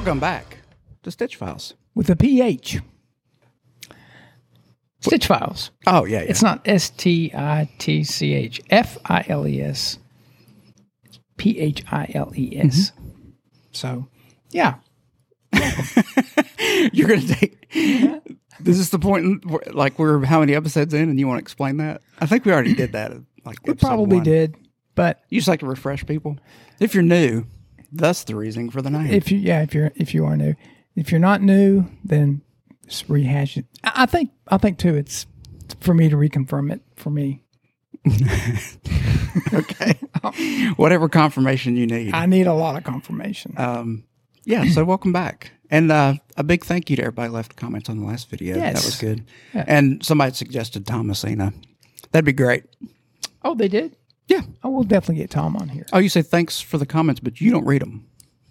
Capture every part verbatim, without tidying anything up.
Welcome back to Stitch Files. With a P H. Stitch Files. Oh, yeah, yeah. It's not S T I T C H. F I L E S. P H I L E S. Mm-hmm. So, yeah. You're going to take... This is the point, where, like, we're how many episodes in and you want to explain that? I think we already did that. Like, we probably one. did, but... You just like to refresh people? If you're new, that's the reason for the name. If you, Yeah, if you're if you are new. If you're not new, then just rehash it. I, I think, I think too, it's for me to reconfirm it for me. Okay. Whatever confirmation you need. I need a lot of confirmation. Um, yeah, so welcome back. And uh, a big thank you to everybody who left comments on the last video. Yes. That was good. Yeah. And somebody suggested Thomasina. That'd be great. Oh, they did? Yeah. Oh, we'll definitely get Tom on here. Oh, you say thanks for the comments, but you don't read them.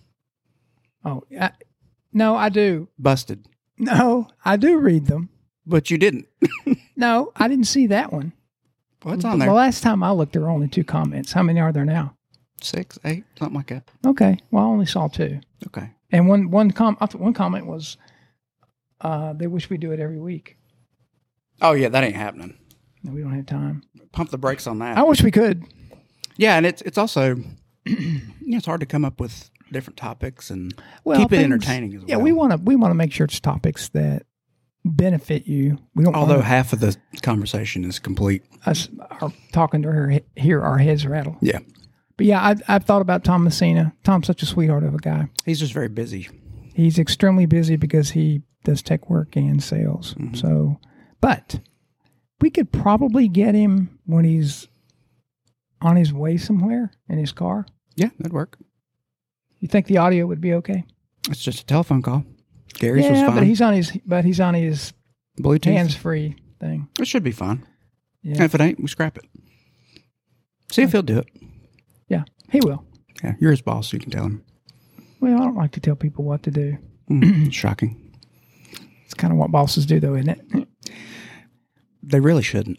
Oh, I, no, I do. Busted. No, I do read them. But you didn't. No, I didn't see that one. What's on The there? last time I looked, there were only two comments. How many are there now? Six, eight, something like that. Okay. Well, I only saw two. Okay. And one one com I thought one comment was, uh, they wish we do it every week. Oh, yeah, that ain't happening. No, we don't have time. Pump the brakes on that. I wish we could. Yeah, and it's it's also, you know, it's hard to come up with different topics and Well, keep it things- entertaining as well. Yeah, we want to we want to make sure it's topics that benefit you. We don't. Although want half of the conversation is complete. us are talking to her, hear our heads rattle. Yeah. But yeah, I, I've thought about Tom Messina. Tom's such a sweetheart of a guy. He's just very busy. He's extremely busy because he does tech work and sales. Mm-hmm. So, but we could probably get him when he's on his way somewhere in his car. Yeah, that'd work. You think the audio would be okay? It's just a telephone call. Gary's was Yeah, fine. but he's on his but he's on his Bluetooth. hands-free thing. It should be fine. Yeah, And if it ain't, we scrap it. See if he'll do it. yeah, he will. Yeah, you're his boss, so you can tell him. Well, I don't like to tell people what to do. Mm, shocking. It's kind of what bosses do, though, isn't it? They really shouldn't.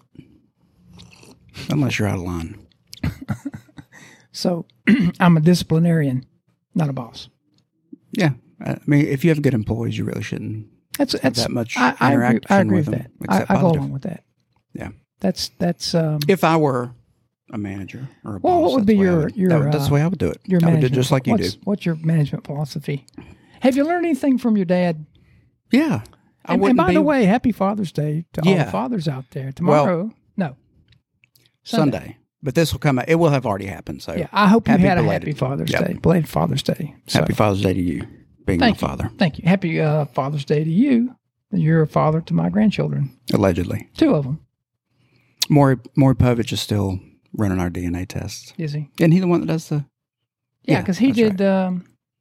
Unless you're out of line. So, I'm a disciplinarian, not a boss. Yeah. I mean, if you have good employees, you really shouldn't That's have that's that much I, I agree, interaction I agree with with them. that. I, except I go positive. along with that. Yeah. That's that's um, If I were a manager or a Well, boss, what would that's be the way I your- would- your, that would- that's uh, the way I would do it. your I would do management. it just like you what's, do. What's your management philosophy? Have you learned anything from your dad? Yeah. I And, and wouldn't by be the way, happy Father's Day to all Yeah. the fathers out there. Tomorrow, no, Sunday. Sunday. But this will come out. It will have already happened. So Yeah, I hope you Happy had a belated. happy Father's Yep. Day, belated Father's Day. So, happy Father's Day to you, being thank my you. father. Thank you. Happy uh, Father's Day to you. You're a father to my grandchildren, Allegedly. two of them. Maury, Maury Povich is still running our D N A tests. Is he? Isn't he the one that does the... Yeah, Yeah, because he that's did. Um,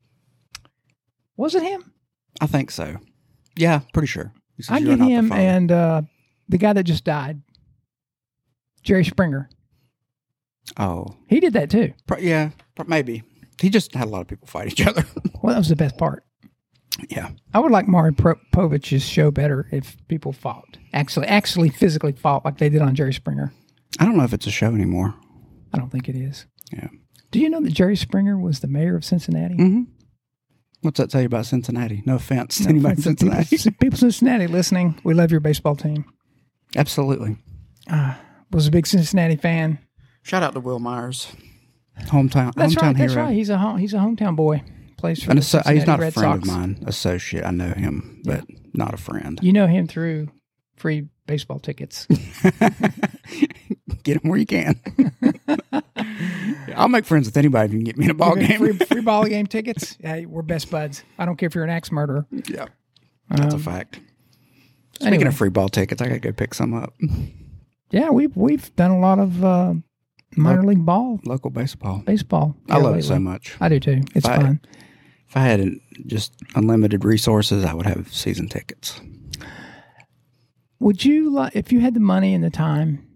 was it him? I think so. Yeah, pretty sure. He says I you're get not the him father. and uh, the guy that just died, Jerry Springer. Oh. He did that too. Pro- yeah, pro- maybe. He just had a lot of people fight each other. Well, that was the best part. Yeah. I would like Maury Pro- Povich's show better if people fought. Actually, actually physically fought like they did on Jerry Springer. I don't know if it's a show anymore. I don't think it is. Yeah. Do you know that Jerry Springer was the mayor of Cincinnati? Mm-hmm. What's that tell you about Cincinnati? No offense to anybody in Cincinnati. People, people in Cincinnati listening, we love your baseball team. Absolutely. Uh, was a big Cincinnati fan. Shout out to Will Myers. Hometown, That's hometown right. hero. That's right. He's a home, he's a hometown boy. Plays for An the asso- Cincinnati he's not Red a friend Sox. of mine. Associate. I know him, but not a friend. You know him through free baseball tickets. Get him where you can. I'll make friends with anybody if you can get me in a ball game. free, free ball game tickets. Hey, we're best buds. I don't care if you're an axe murderer. Yeah, that's Um, a fact. Speaking anyway. of free ball tickets, I gotta go pick some up. Yeah, we've we've done a lot of uh, minor league ball, Local baseball. baseball. I here love it lately. so much. I do too. It's If I- fun. If I had just unlimited resources, I would have season tickets. Would you like, if you had the money and the time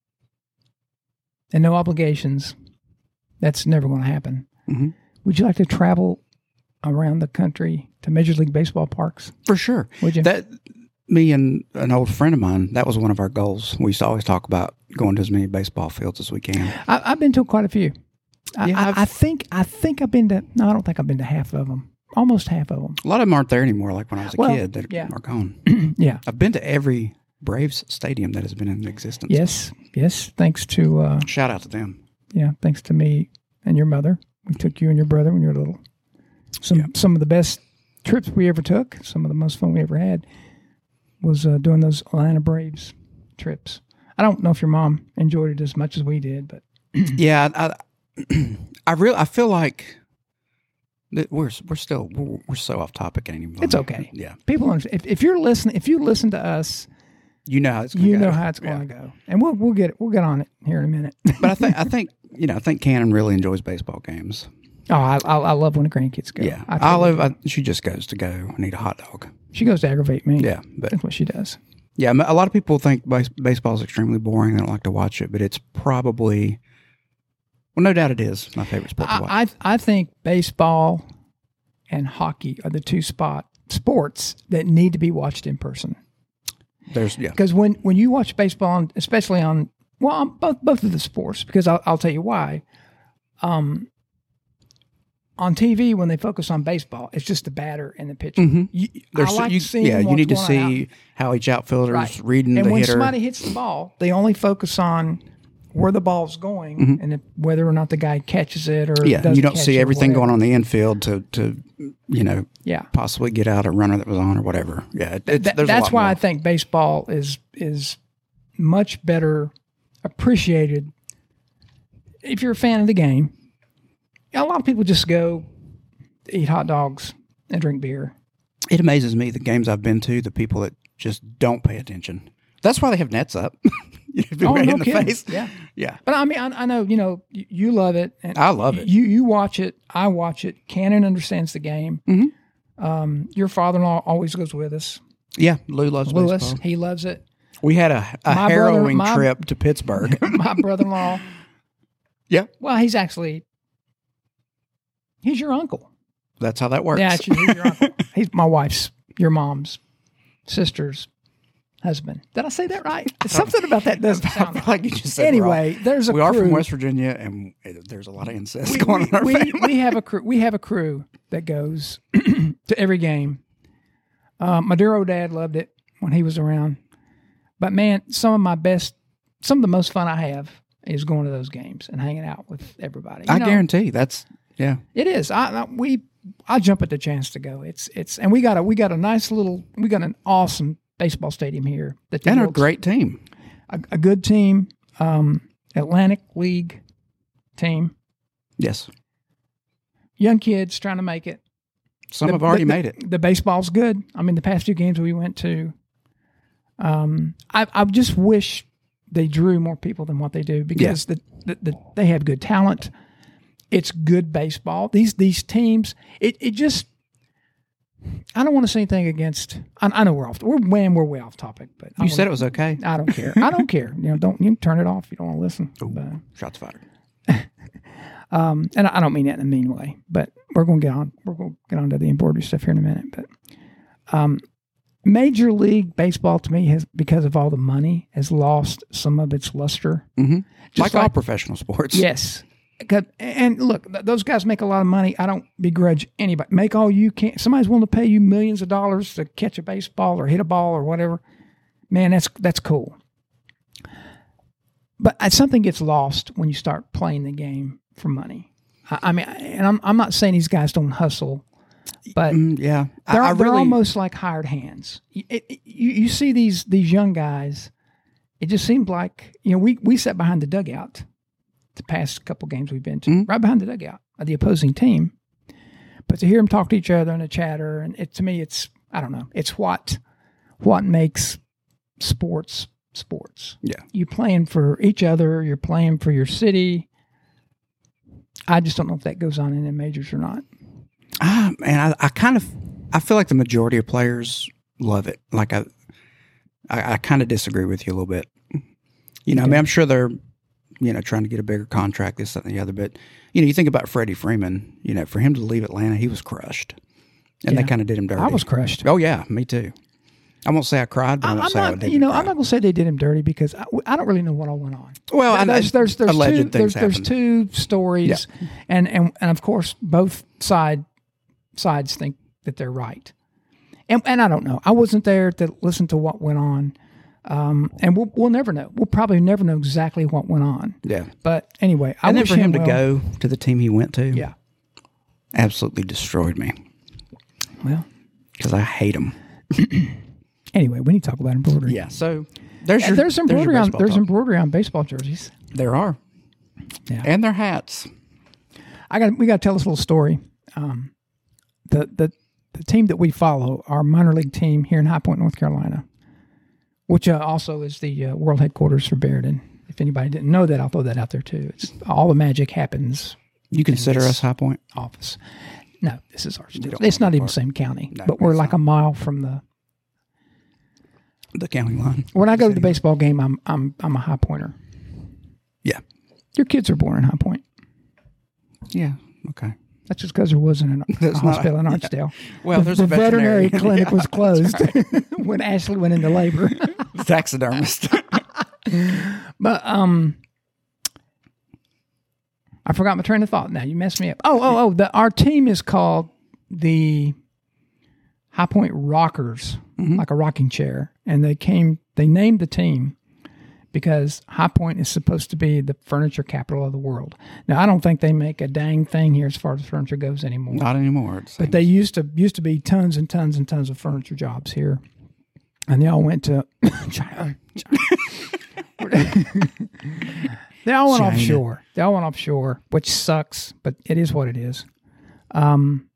and no obligations? That's never going to happen. Mm-hmm. Would you like to travel around the country to Major League Baseball parks? For sure. Would you? That me and an old friend of mine, that was one of our goals. We used to always talk about going to as many baseball fields as we can. I, I've been to quite a few. I, Yeah, I, I've- I think I think I've been to. No, I don't think I've been to half of them. almost half of them. A lot of them aren't there anymore. Like when I was a Well, kid, they yeah. are gone. Yeah. I've been to every Braves stadium that has been in existence. Yes. Yes. Thanks to uh, Shout out to them. yeah, thanks to me and your mother. We took you and your brother when you were little. Some Yeah. some of the best trips we ever took. Some of the most fun we ever had was uh, doing those Atlanta Braves trips. I don't know if your mom enjoyed it as much as we did, but Yeah, I, I really, I feel like that we're we're still we're, we're so off topic anymore. it's okay. Yeah, People understand. If, if you're listening, if you listen to us, you know how it's gonna you go. know how it's going to go, and we'll we'll get it. We'll get on it here in a minute. But I think I think you know I think Cannon really enjoys baseball games. Oh, I, I I love when the grandkids go. Yeah, I totally Olive, do. I, she just goes to go and eat a hot dog. She goes to aggravate me. Yeah, but That's what she does. yeah, a lot of people think base, baseball is extremely boring. They don't like to watch it, but it's probably, well, no doubt it is my favorite sport to watch. I, I I think baseball and hockey are the two spot sports that need to be watched in person. There's yeah, Because when, when you watch baseball, and especially on well, on both both of the sports, because I'll, I'll tell you why. Um, on T V, when they focus on baseball, it's just the batter and the pitcher. Mhm. You, There's, I like you, seeing yeah, you what's need to going see on how each outfielder's Right. reading And the when hitter. somebody hits the ball, they only focus on where the ball's going Mhm. and if, whether or not the guy catches it or yeah, doesn't you don't catch see it or everything whatever. going on in the infield to to you know Yeah. possibly get out a runner that was on or whatever. Yeah, it, it's, Th- there's a that's lot why more. I think baseball is is much better appreciated if you're a fan of the game. A lot of people just go eat hot dogs and drink beer. It amazes me the games I've been to, the people that just don't pay attention. That's why they have nets up. You know, people Oh, right no in the kidding. face. Yeah. Yeah, But I mean, I, I know, you know, you, you love it. And I love it. You you watch it. I watch it. Cannon understands the game. Mhm. Um, your father-in-law always goes with us. Yeah, Lou loves Lewis, baseball. he loves it. We had a, a My brother- harrowing my- trip to Pittsburgh. My brother-in-law. Yeah. Well, he's actually, he's your uncle. That's how that works. Yeah, actually, he's your uncle. He's my wife's, your mom's, sister's husband. Did I say that right? Something about that doesn't I sound feel right. like you just said Anyway, there's a we are crew. from West Virginia, and it- there's a lot of incest we, going on in our we, family. we have a crew. We have a crew that goes to every game. Uh, Maduro dad loved it when he was around, but man, some of my best, some of the most fun I have is going to those games and hanging out with everybody. You I know, guarantee that's yeah. it is. I, I we I jump at the chance to go. It's it's and we got a we got a nice little we got an awesome baseball stadium here. That And a builds- great team. a, a good team, um, Atlantic League team, Yes, young kids trying to make it. some The- have already the- made it. The baseball's good. I mean, the past few games we went to, um, I, I just wish they drew more people than what they do because the, the, the they have good talent. It's good baseball. These these teams, it, it just. I don't want to say anything against. I, I know we're off. We're man, we're way off topic. But I You don't- said it was okay. I don't care. I don't care. You know, don't you can turn it off if you don't want to listen. But, Shots fired. Um, and I I don't mean that in a mean way, but we're going to get on. We're going to get on to the embroidery stuff here in a minute. But um, Major League Baseball, to me, has because of all the money, has lost some of its luster. Mm-hmm. Just Like all like- professional sports. Yes, 'Cause- and look, th- those guys make a lot of money. I don't begrudge anybody. Make all you can. Somebody's willing to pay you millions of dollars to catch a baseball or hit a ball or whatever. Man, that's that's cool. But uh, something gets lost when you start playing the game for money. I, I mean, and I'm I'm not saying these guys don't hustle, but Mm, yeah. I- they're, I they're really, almost like hired hands. It- it- you, you see these these young guys. It just seems like, you know, we, we sat behind the dugout the past couple games we've been to, Mhm. right behind the dugout of the opposing team. But to hear them talk to each other and a chatter, and it, to me, it's, I don't know, it's what what makes sports sports. Yeah. You're playing for each other. You're playing for your city. I just don't know if that goes on in the majors or not. Ah, man, I, I kind of, I feel like the majority of players love it. Like I, I, I kind of disagree with you a little bit. You know, I mean, I'm sure they're, you know, trying to get a bigger contract, this, that, and the other. But, you know, you think about Freddie Freeman, you know, for him to leave Atlanta, he was crushed. And Yeah. they kind of did him dirty. I was crushed. Oh, yeah, me too. I won't say I cried, but I, I'm won't say I not, didn't you know, cry. I'm not going to say they did him dirty because I, I don't really know what all went on. Well, I know there's there's there's alleged two things there's, there's happened. two stories, and, and and of course both side sides think that they're right. And and I don't know. I wasn't there to listen to what went on. Um, and we'll we'll never know. We'll probably never know exactly what went on. Yeah. But anyway, I and then wish for him, him to well. go to the team he went to, Yeah. absolutely destroyed me Well, because I hate him. anyway, we need to talk about embroidery. Yeah. So there's your, And there's there's your embroidery on baseball there's talk. embroidery on baseball jerseys. There are. Yeah. And their hats. I got we got to tell this little story. Um, the the the team that we follow, our minor league team here in High Point, North Carolina, which uh, also is the uh, world headquarters for Barrington. If anybody didn't know that, I'll throw that out there too. It's all the magic happens. You consider this us High Point? office. No, this is ours. don't It's want not that even part. same county, No, but we're it's like not. a mile from the. The county line. When I go to the baseball game, I'm I'm I'm a High Pointer. Yeah. Your kids are born in High Point. Yeah. Okay. That's just because there wasn't an, a That's not- hospital in yeah. Archdale. Well, the, there's the a veterinary. clinic Yeah, was closed that's when Ashley went into labor. Taxidermist. But um, I forgot my train of thought. Now you messed me up. Oh, oh, oh! The, our team is called the High Point Rockers, Mm-hmm. like a rocking chair, and they came. They named the team because High Point is supposed to be the furniture capital of the world. Now, I don't think they make a dang thing here as far as furniture goes anymore. Not anymore. it But seems. they used to used to be tons and tons and tons of furniture jobs here, and they all went to China. They all went China. offshore. They all went offshore, which sucks, but it is what it is. Um.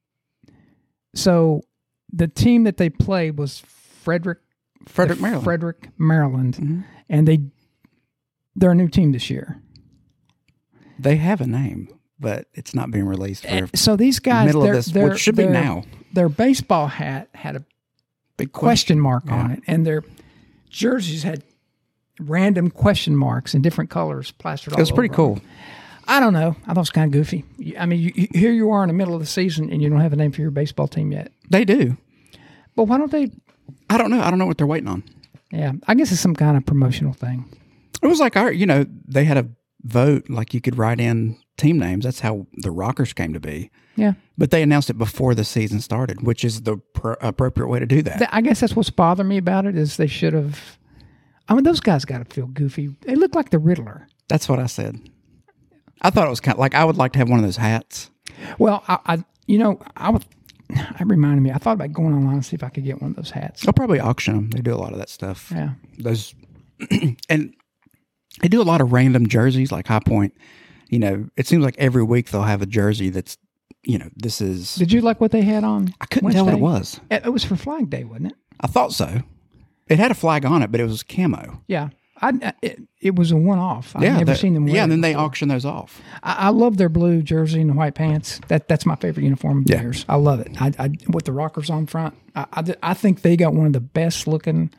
So, the team that they played was Frederick, Frederick, the Maryland. Frederick, Maryland, Mhm. and they they're a new team this year. They have a name, but it's not being released for So these guys, middle their, of this, their, which should be their- now. Their baseball hat had a Big question mark on Yeah. it, and their jerseys had random question marks in different colors plastered all It was pretty over cool. them. I don't know. I thought it was kind of goofy. You- I mean, you, you, here you are in the middle of the season, and you don't have a name for your baseball team yet. They do. But why don't they? I don't know. I don't know what they're waiting on. Yeah, I guess it's some kind of promotional thing. It was like our, you know, they had a vote, like you could write in team names. That's how the Rockers came to be. Yeah, But they announced it before the season started, which is the pr- appropriate way to do that. Th- I guess that's what's bothered me about it is they should have. I mean, those guys got to feel goofy. They look like the Riddler. That's what I said. I thought it was kind of like I would like to have one of those hats. Well, I, I you know, I was. That reminded me. I thought about going online and see if I could get one of those hats. They'll probably auction them. They do a lot of that stuff. Yeah. Those, and they do a lot of random jerseys, like High Point. You know, it seems like every week they'll have a jersey that's, you know, this is. Did you like what they had on? I couldn't tell what it Wednesday? was. It, it was for Flag Day, wasn't it? I thought so. It had a flag on it, but it was camo. Yeah. I, it, it was a one-off. I've yeah, never that- seen them wear Yeah, and it then they before. auction those off. I, I love their blue jersey and the white pants. That That's my favorite uniform of Yeah. theirs. I love it. I, I, with the Rockers on front, I, I, I think they got one of the best-looking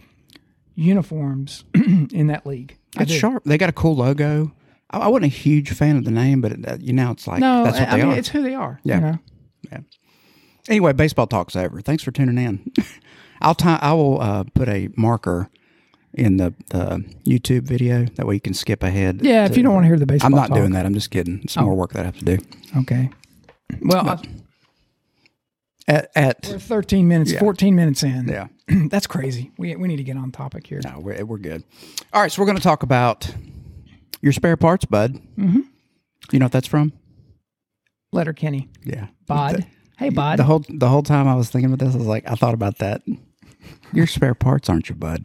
uniforms in that league. I It's do. sharp. They got a cool logo. I, I wasn't a huge fan of the name, but it, uh, you know, it's like No, that's what I they mean, are. it's who they are. Yeah. You know? Anyway, baseball talk's over. Thanks for tuning in. I'll ti I will uh, put a marker in the, the YouTube video. That way you can skip ahead. Yeah, to- if you don't want to hear the baseball I'm not talk. doing that. I'm just kidding. It's Oh. more work that I have to do. Okay. Well, I, At, at we're thirteen minutes, Yeah. fourteen minutes in. yeah, That's crazy. We, we need to get on topic here. no, we're, we're good. All right, so we're going to talk about your spare parts, bud. Mm-hmm. You know what that's from? Letterkenny. Yeah, Bod. The, Hey, Bod. the whole the whole time I was thinking about this, I was like, I thought about that. Your spare parts, aren't you, bud?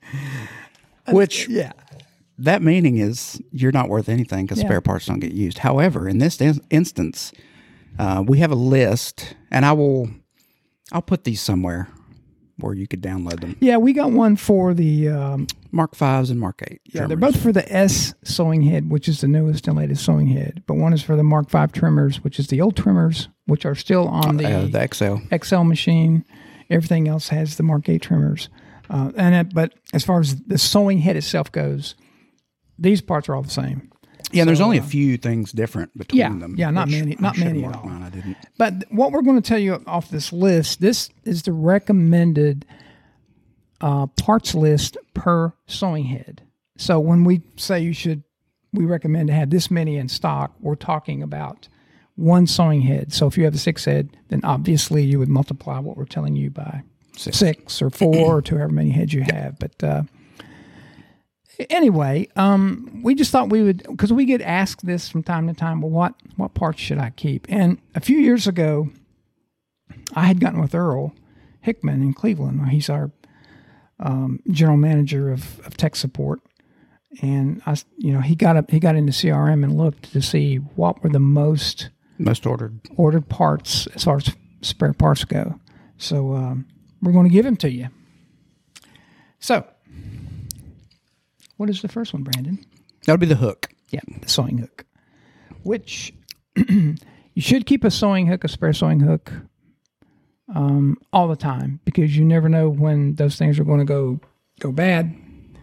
Which yeah. that meaning is you're not worth anything because Yeah. spare parts don't get used. However, in this in- instance, uh, we have a list, and I will I'll put these somewhere where you could download them. Yeah, we got one for the, um, Mark fives and Mark eight. yeah, they're trimmers. both for the S sewing head, which is the newest and latest sewing head. But one is for the Mark five trimmers, which is the old trimmers, which are still on the, uh, the X L. X L machine. Everything else has the Mark eight trimmers. Uh, and it, But as far as the sewing head itself goes, these parts are all the same. Yeah, and there's So, only a uh, few things different between yeah, them. yeah, not which many- I not should many have at marked all. Mine, I didn't. But what we're going to tell you off this list, this is the recommended uh, parts list per sewing head. So when we say you should, we recommend to have this many in stock, we're talking about one sewing head. So if you have a six head, then obviously you would multiply what we're telling you by six, six or four or to however many heads you have. But uh, anyway, um, we just thought we would, because we get asked this from time to time, well, what, what parts should I keep? And a few years ago, I had gotten with Earl Hickman in Cleveland. He's our um, general manager of, of tech support. And I, you know, he got up, he got into C R M and looked to see what were the most most ordered ordered parts as far as spare parts go. So um, we're going to give them to you. So, what is the first one, Brandon? That would be the hook. Yeah, the sewing hook. Which you should keep a sewing hook, a spare sewing hook, um, all the time, because you never know when those things are going to go go bad.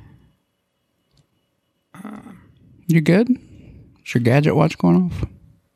You good? Is your gadget watch going off?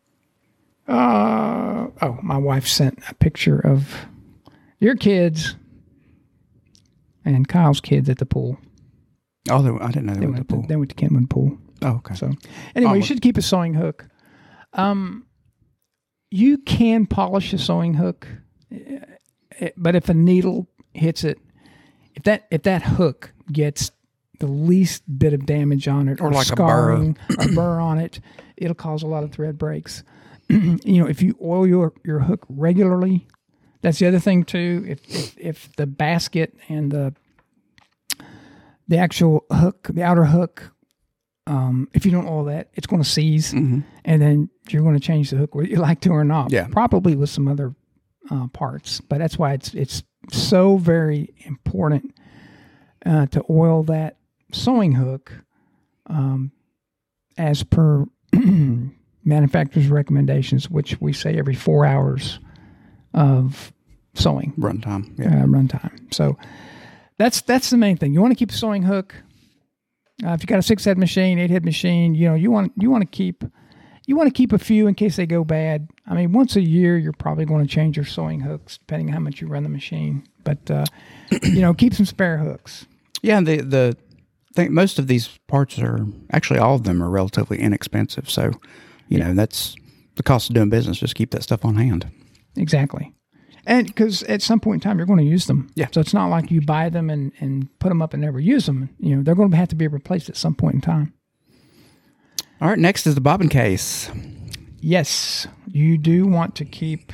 Uh, oh, my wife sent a picture of your kids and Kyle's kids at the pool. Oh, they, I didn't know they, They went to went the to, pool. they went to Kenwood Pool. Oh, okay. So anyway, Oh, you should keep a sewing hook. Um, you can polish a sewing hook, eh, but if a needle hits it, if that if that hook gets the least bit of damage on it, or, Or like a scarring, a burr. a burr on it, it'll cause a lot of thread breaks. You know, if you oil your, your hook regularly, that's the other thing too. If, if if the basket and the the actual hook, the outer hook, um, if you don't oil that, it's going to seize, Mm-hmm. and then you're going to change the hook whether you like to or not. Yeah. Probably with some other uh, parts, but that's why it's it's so very important uh, to oil that sewing hook um, as per manufacturer's recommendations, which we say every four hours of sewing Runtime. Yeah. uh, runtime. So that's that's the main thing. You want to keep a sewing hook. Uh, if you got a six head machine, eight head machine, you know you want you want to keep you want to keep a few in case they go bad. I mean, once a year you're probably going to change your sewing hooks depending on how much you run the machine. But uh, you know, keep some spare hooks. Yeah, the the thing, most of these parts are actually all of them are relatively inexpensive. So, you know, that's the cost of doing business. Just keep that stuff on hand. Exactly. And because at some point in time, you're going to use them. Yeah. So it's not like you buy them and, and put them up and never use them. You know, they're going to have to be replaced at some point in time. All right, next is the bobbin case. Yes, you do want to keep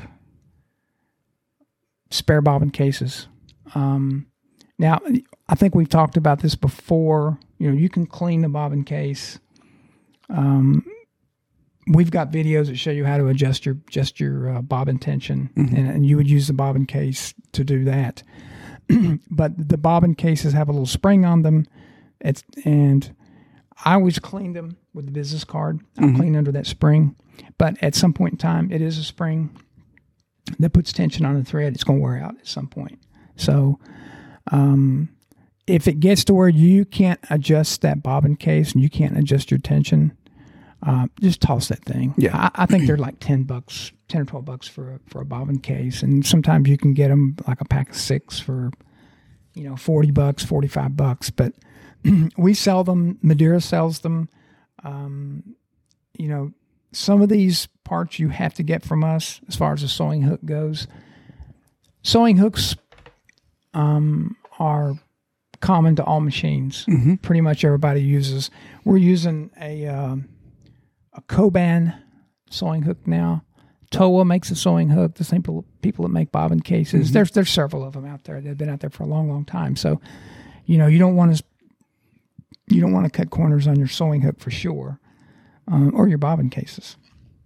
spare bobbin cases. Um, now, I think we've talked about this before. You know, you can clean the bobbin case. Um, we've got videos that show you how to adjust your adjust your uh, bobbin tension, mm-hmm. and, and you would use the bobbin case to do that. But the bobbin cases have a little spring on them, it's, and I always cleaned them with the business card. I mm-hmm. clean under that spring, but at some point in time, it is a spring that puts tension on the thread. It's going to wear out at some point. So, um, if it gets to where you can't adjust that bobbin case and you can't adjust your tension, uh, just toss that thing. Yeah, I, I think they're like ten bucks, ten or twelve bucks for a, for a bobbin case, and sometimes you can get them like a pack of six for, you know, forty bucks, forty five bucks. But we sell them. Madeira sells them. Um, you know, some of these parts you have to get from us as far as the sewing hook goes. Sewing hooks um, are common to all machines. Mm-hmm. Pretty much everybody uses. We're using a um, a Coban sewing hook now. Toa makes a sewing hook. The same people, people that make bobbin cases. Mm-hmm. There's there's several of them out there. They've been out there for a long, long time. So, you know, you don't want to you don't want to cut corners on your sewing hook for sure, um, or your bobbin cases.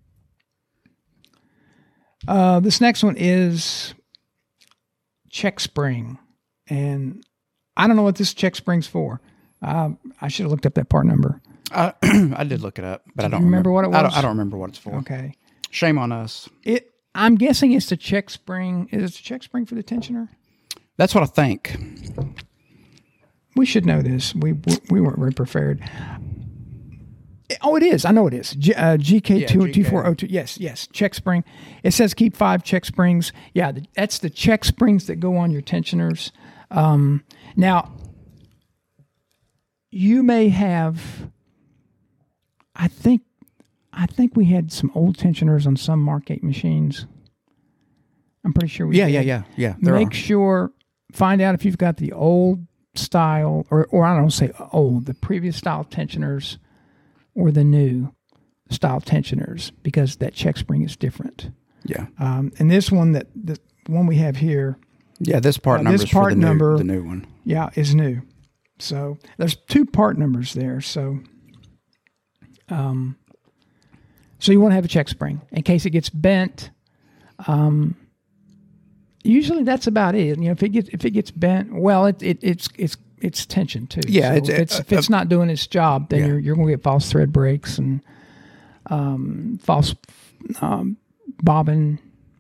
Uh, this next one is check spring, and I don't know what this check spring's for. Uh, I should have looked up that part number. Uh, I did look it up, but I don't remember, remember what it was. I don't, I don't remember what it's for. Okay, shame on us. It. I'm guessing it's the check spring. Is it the check spring for the tensioner? That's what I think. We should know this. We we weren't very prepared. Oh, it is. I know it is. G, uh, G K two four zero two. Yes, yes. Check spring. It says keep five check springs. Yeah, the, that's the check springs that go on your tensioners. Um, now, you may have, I think, I think we had some old tensioners on some Mark eight machines. I'm pretty sure we Yeah, did. yeah, yeah, yeah. There Make are. sure, find out if you've got the old style, or, or I don't say old, the previous style tensioners or the new style tensioners, because that check spring is different. Yeah. Um, and this one, that the one we have here, Yeah, this part Uh, number this is for part the new, number- the new one. yeah, is new. So there's two part numbers there. So, um, so you want to have a check spring in case it gets bent. Um, usually that's about it. You know, if it gets if it gets bent, well, it, it it's it's it's tension too. Yeah, so it's- if it's, uh, if it's uh, not doing its job, then yeah. you're you're going to get false thread breaks and um, false um, bobbin.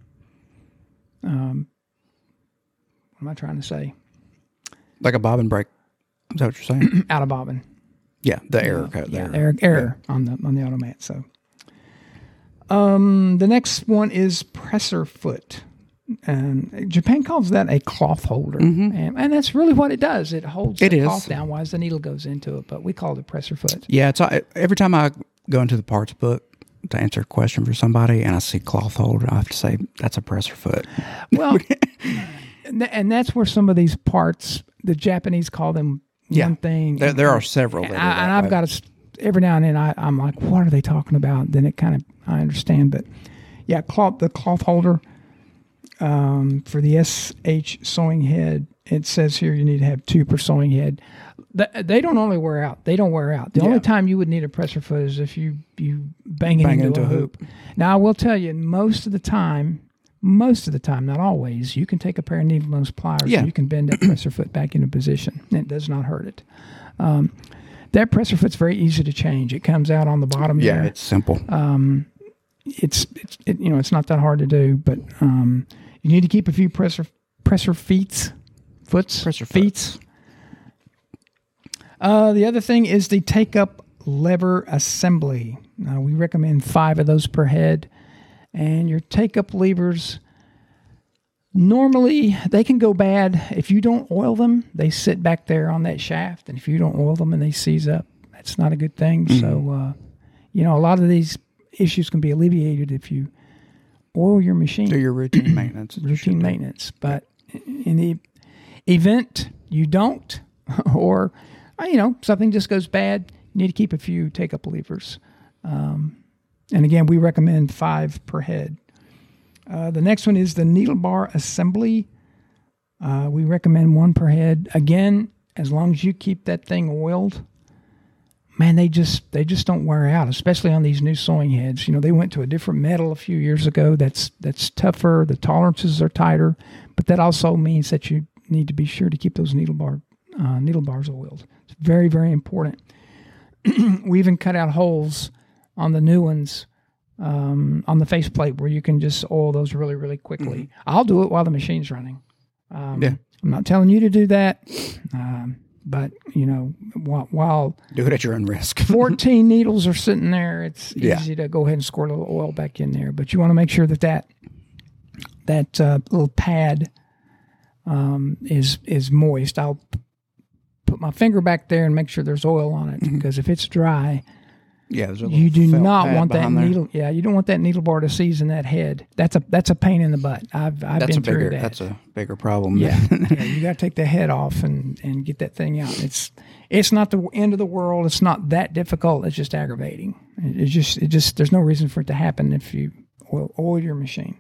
Um, what am I trying to say? Like a bobbin break. Is that what you're saying? Out of bobbin. Yeah, the error code Yeah, there. error, error on the on the automat. So, um, the next one is presser foot, and Japan calls that a cloth holder, and, and that's really what it does. It holds Mm-hmm. It the is. cloth down while the needle goes into it, but we call it a presser foot. Yeah, it's uh, every time I go into the parts book to answer a question for somebody and I see cloth holder, I have to say that's a presser foot. Well, and, th- and that's where some of these parts, the Japanese call them Yeah. one thing. There, there are several. And, That are I, that and I've way. got to, every now and then I, I'm like, what are they talking about? Then it kind of, I understand. But yeah, cloth, the cloth holder um, for the S H sewing head, it says here you need to have two per sewing head. The, they don't only wear out. They don't wear out. The Yeah. only time you would need a presser foot is if you, you bang it Bang it into, into a a hoop. Now, I will tell you, most of the time, most of the time, not always, you can take a pair of needle nose pliers Yeah. and you can bend that presser foot back into position. And it does not hurt it. Um, that presser foot's very easy to change. It comes out on the bottom Yeah, there. it's simple. It's, it's it, you know, it's not that hard to do, but um, you need to keep a few presser presser feet, foots, Presser feet. Uh, the other thing is the take up lever assembly. Uh, we recommend five of those per head, and your take up levers. Normally, they can go bad if you don't oil them. They sit back there on that shaft, and if you don't oil them and they seize up, that's not a good thing. Mm-hmm. So, uh, you know, a lot of these issues can be alleviated if you oil your machine. Do your routine maintenance. routine maintenance. But in the event you don't, or uh, you know something just goes bad, you need to keep a few take up levers. Um, and again, we recommend five per head. Uh, the next one is the needle bar assembly. Uh, we recommend one per head. Again, as long as you keep that thing oiled, man, they just they just don't wear out, especially on these new sewing heads. You know, they went to a different metal a few years ago that's that's tougher. The tolerances are tighter, but that also means that you need to be sure to keep those needle bar uh, needle bars oiled. It's very, very important. We even cut out holes on the new ones um, on the faceplate where you can just oil those really, really quickly. Mm-hmm. I'll do it while the machine's running. Um, yeah. I'm not telling you to do that, um, but you know, while, while do it at your own risk. fourteen needles are sitting there, it's yeah. easy to go ahead and squirt a little oil back in there. But you want to make sure that that that uh, little pad um, is is moist. I'll p- put my finger back there and make sure there's oil on it, mm-hmm. because if it's dry, yeah, there's a you do not want that there. needle. Yeah, you don't want that needle bar to seize in that head. That's a that's a pain in the butt. I've I've that's been a bigger, through that. That's a bigger problem. Yeah, yeah you got to take the head off and, and get that thing out. It's it's not the end of the world. It's not that difficult. It's just aggravating. It, it's just it just there's no reason for it to happen if you oil, oil your machine.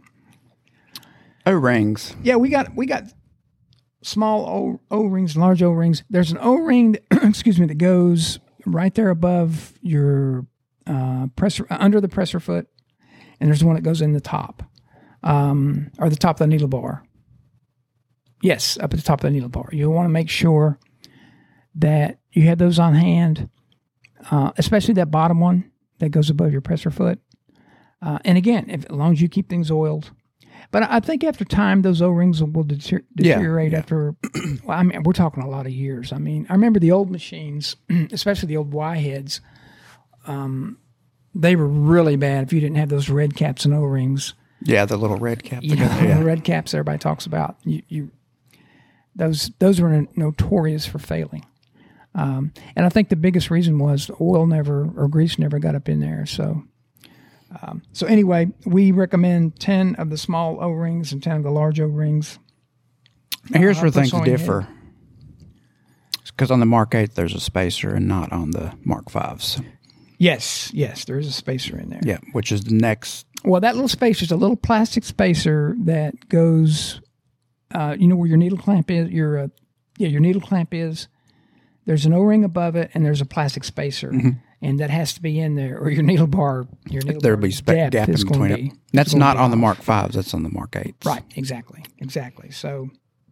O-rings. Yeah, we got we got small O O rings, large O rings. There's an O ring, that, excuse me, that goes right there above your uh, presser, under the presser foot, and there's one that goes in the top, um, or the top of the needle bar. Yes, up at the top of the needle bar. You'll want to make sure that you have those on hand, uh, especially that bottom one that goes above your presser foot. Uh, and again, if, as long as you keep things oiled. But I think after time, those O-rings will deter- deteriorate yeah, yeah. after, well, I mean, we're talking a lot of years. I mean, I remember the old machines, especially the old Y heads, um, they were really bad if you didn't have those red caps and O-rings. Yeah, the little red caps. You know, yeah. the red caps everybody talks about. You, you those those were notorious for failing. Um, and I think the biggest reason was oil never, or grease never got up in there. So Um, so anyway, we recommend ten of the small O-rings and ten of the large O-rings. Here's uh, where for things sewing differ. head. Because on the Mark eight, there's a spacer and not on the Mark fives. Yes, yes, there is a spacer in there. Yeah, which is the next. Well, that little spacer is a little plastic spacer that goes, uh, you know where your needle clamp is? Your, uh, yeah, your needle clamp is. There's an O-ring above it, and there's a plastic spacer. Mm-hmm. And that has to be in there, or your needle bar, your needle There'll bar be spa- depth gap in is between going it. to be. That's not on the off. Mark fives. That's on the Mark eights. Right, exactly, exactly. So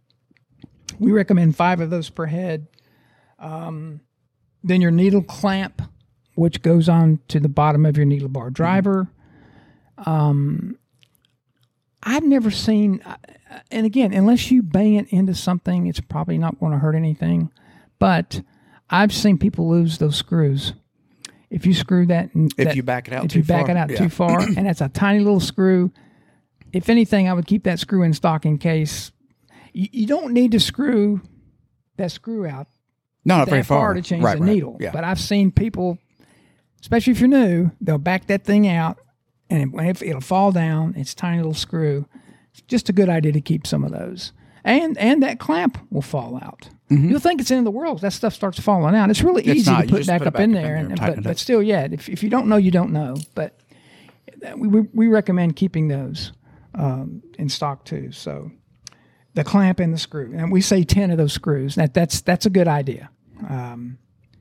we recommend five of those per head. Um, then your needle clamp, which goes on to the bottom of your needle bar driver. Mm-hmm. Um, I've never seen, and again, unless you bang it into something, it's probably not going to hurt anything. But I've seen people lose those screws. If you screw that, and if that, you back it out, if too you back far, it out yeah. too far, and that's a tiny little screw. If anything, I would keep that screw in stock in case. You, you don't need to screw that screw out. No, not that very far to change right, the right. needle. Yeah. But I've seen people, especially if you're new, they'll back that thing out, and it, it'll fall down. It's a tiny little screw. It's just a good idea to keep some of those. And and that clamp will fall out. Mm-hmm. You'll think it's the end of the world. That stuff starts falling out. It's really It's easy not. to You put just back put it up back in up in there. there And, and tighten but, it but up. still, yeah, if, if you don't know, you don't know. But we we, we recommend keeping those um, in stock too. So the clamp and the screw. And we say ten of those screws. That That's, that's a good idea. Um,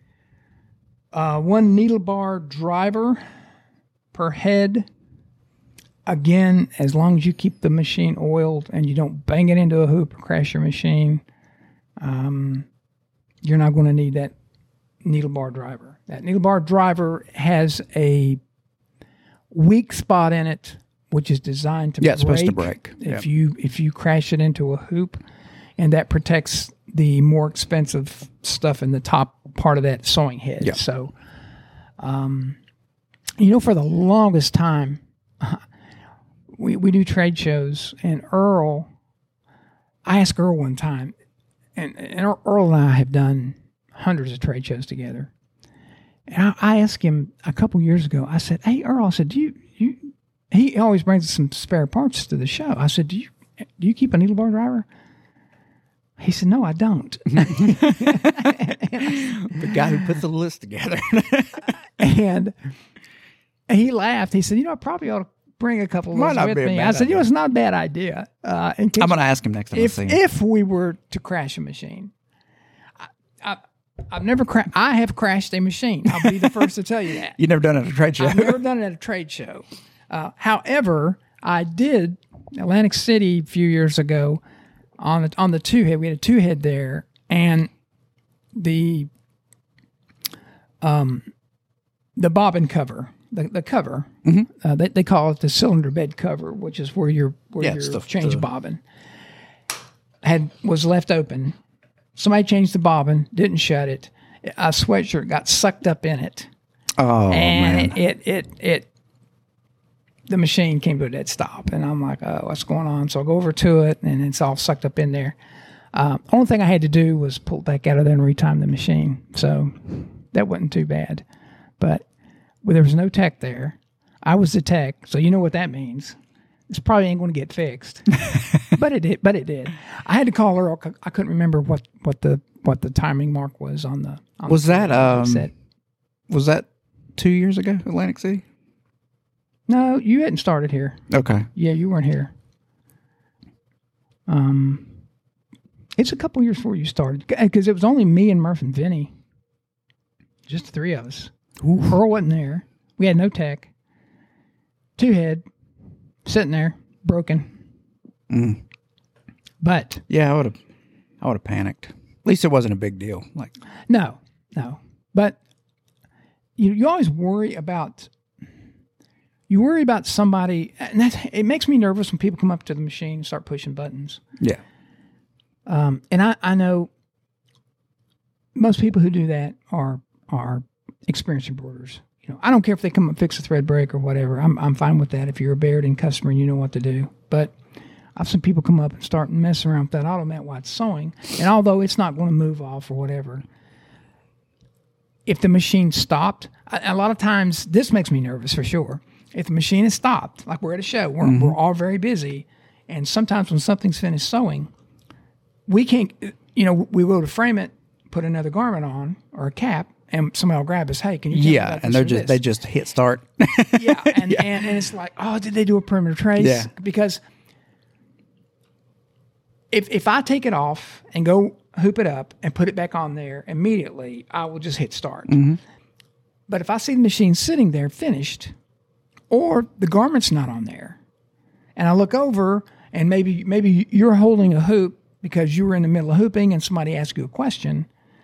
uh, one needle bar driver per head. Again, as long as you keep the machine oiled and you don't bang it into a hoop or crash your machine, um, you're not going to need that needle bar driver. That needle bar driver has a weak spot in it, which is designed to Yeah, break. it's supposed to break. If Yeah. you if you crash it into a hoop, and that protects the more expensive stuff in the top part of that sewing head. Yeah. So, um, you know, for the longest time, we we do trade shows, and Earl, I asked Earl one time, and, and Earl and I have done hundreds of trade shows together. And I, I asked him a couple years ago, I said, hey, Earl, I said, do you, you, he always brings some spare parts to the show. I said, do you, do you keep a needle bar driver? He said, no, I don't. The guy who put the list together. and, and he laughed. He said, you know, I probably ought to bring a couple of Might those not with be a me. bad I said, you know, idea. it's not a bad idea. Uh, in case I'm going to ask him next time if I see him. if we were to crash a machine, I, I, I've never crashed. I have crashed a machine. I'll be the first to tell you that. You've never done it at a trade show. I've never done it at a trade show. Uh, however, I did Atlantic City a few years ago on the, on the two head. We had a two head there, and the um the bobbin cover. The, the cover, mm-hmm. uh, they, they call it the cylinder bed cover, which is where your where Yeah, your it's the- change the- bobbin had was left open. Somebody changed the bobbin, didn't shut it. A sweatshirt got sucked up in it, Oh, and man. it, it it it the machine came to a dead stop. And I'm like, oh, what's going on? So I go over to it, and it's all sucked up in there. Uh, only thing I had to do was pull it back out of there and retime the machine. So that wasn't too bad, but. Well, there was no tech there. I was the tech, so you know what that means. This probably ain't going to get fixed, but it did. But it did. I had to call Earl. I couldn't remember what, what the what the timing mark was on the. On Was the that um, set. was that two years ago, Atlantic City? No, you hadn't started here. Okay. Yeah, you weren't here. Um, it's a couple years before you started because it was only me and Murph and Vinny, just the three of us. Ooh. Earl wasn't there. We had no tech. Two head, sitting there, broken. Mm. But Yeah, I would have. I would have panicked. At least it wasn't a big deal. Like, no, no. But you you always worry about you worry about somebody, and that's it makes me nervous when people come up to the machine and start pushing buttons. yeah, Um, and I, I know most people who do that are are experienced embroiderers. You know, I don't care if they come and fix a thread break or whatever. I'm I'm fine with that if you're a Baird customer and you know what to do. But I've seen people come up and start messing around with that automat while it's sewing. And although it's not going to move off or whatever, if the machine stopped, a, a lot of times this makes me nervous for sure. if the machine is stopped, like we're at a show, we're, mm-hmm. we're all very busy, and sometimes when something's finished sewing, we can't, you know, we go to frame it, put another garment on or a cap, and somebody will grab us. Hey, can you? Tell yeah, me about and this they're or just this? they just hit start. yeah, and, yeah. and and it's like, oh, did they do a perimeter trace? Yeah. Because if if I take it off and go hoop it up and put it back on there immediately, I will just hit start. Mm-hmm. But if I see the machine sitting there finished, or the garment's not on there, and I look over and maybe maybe you're holding a hoop because you were in the middle of hooping and somebody asked you a question,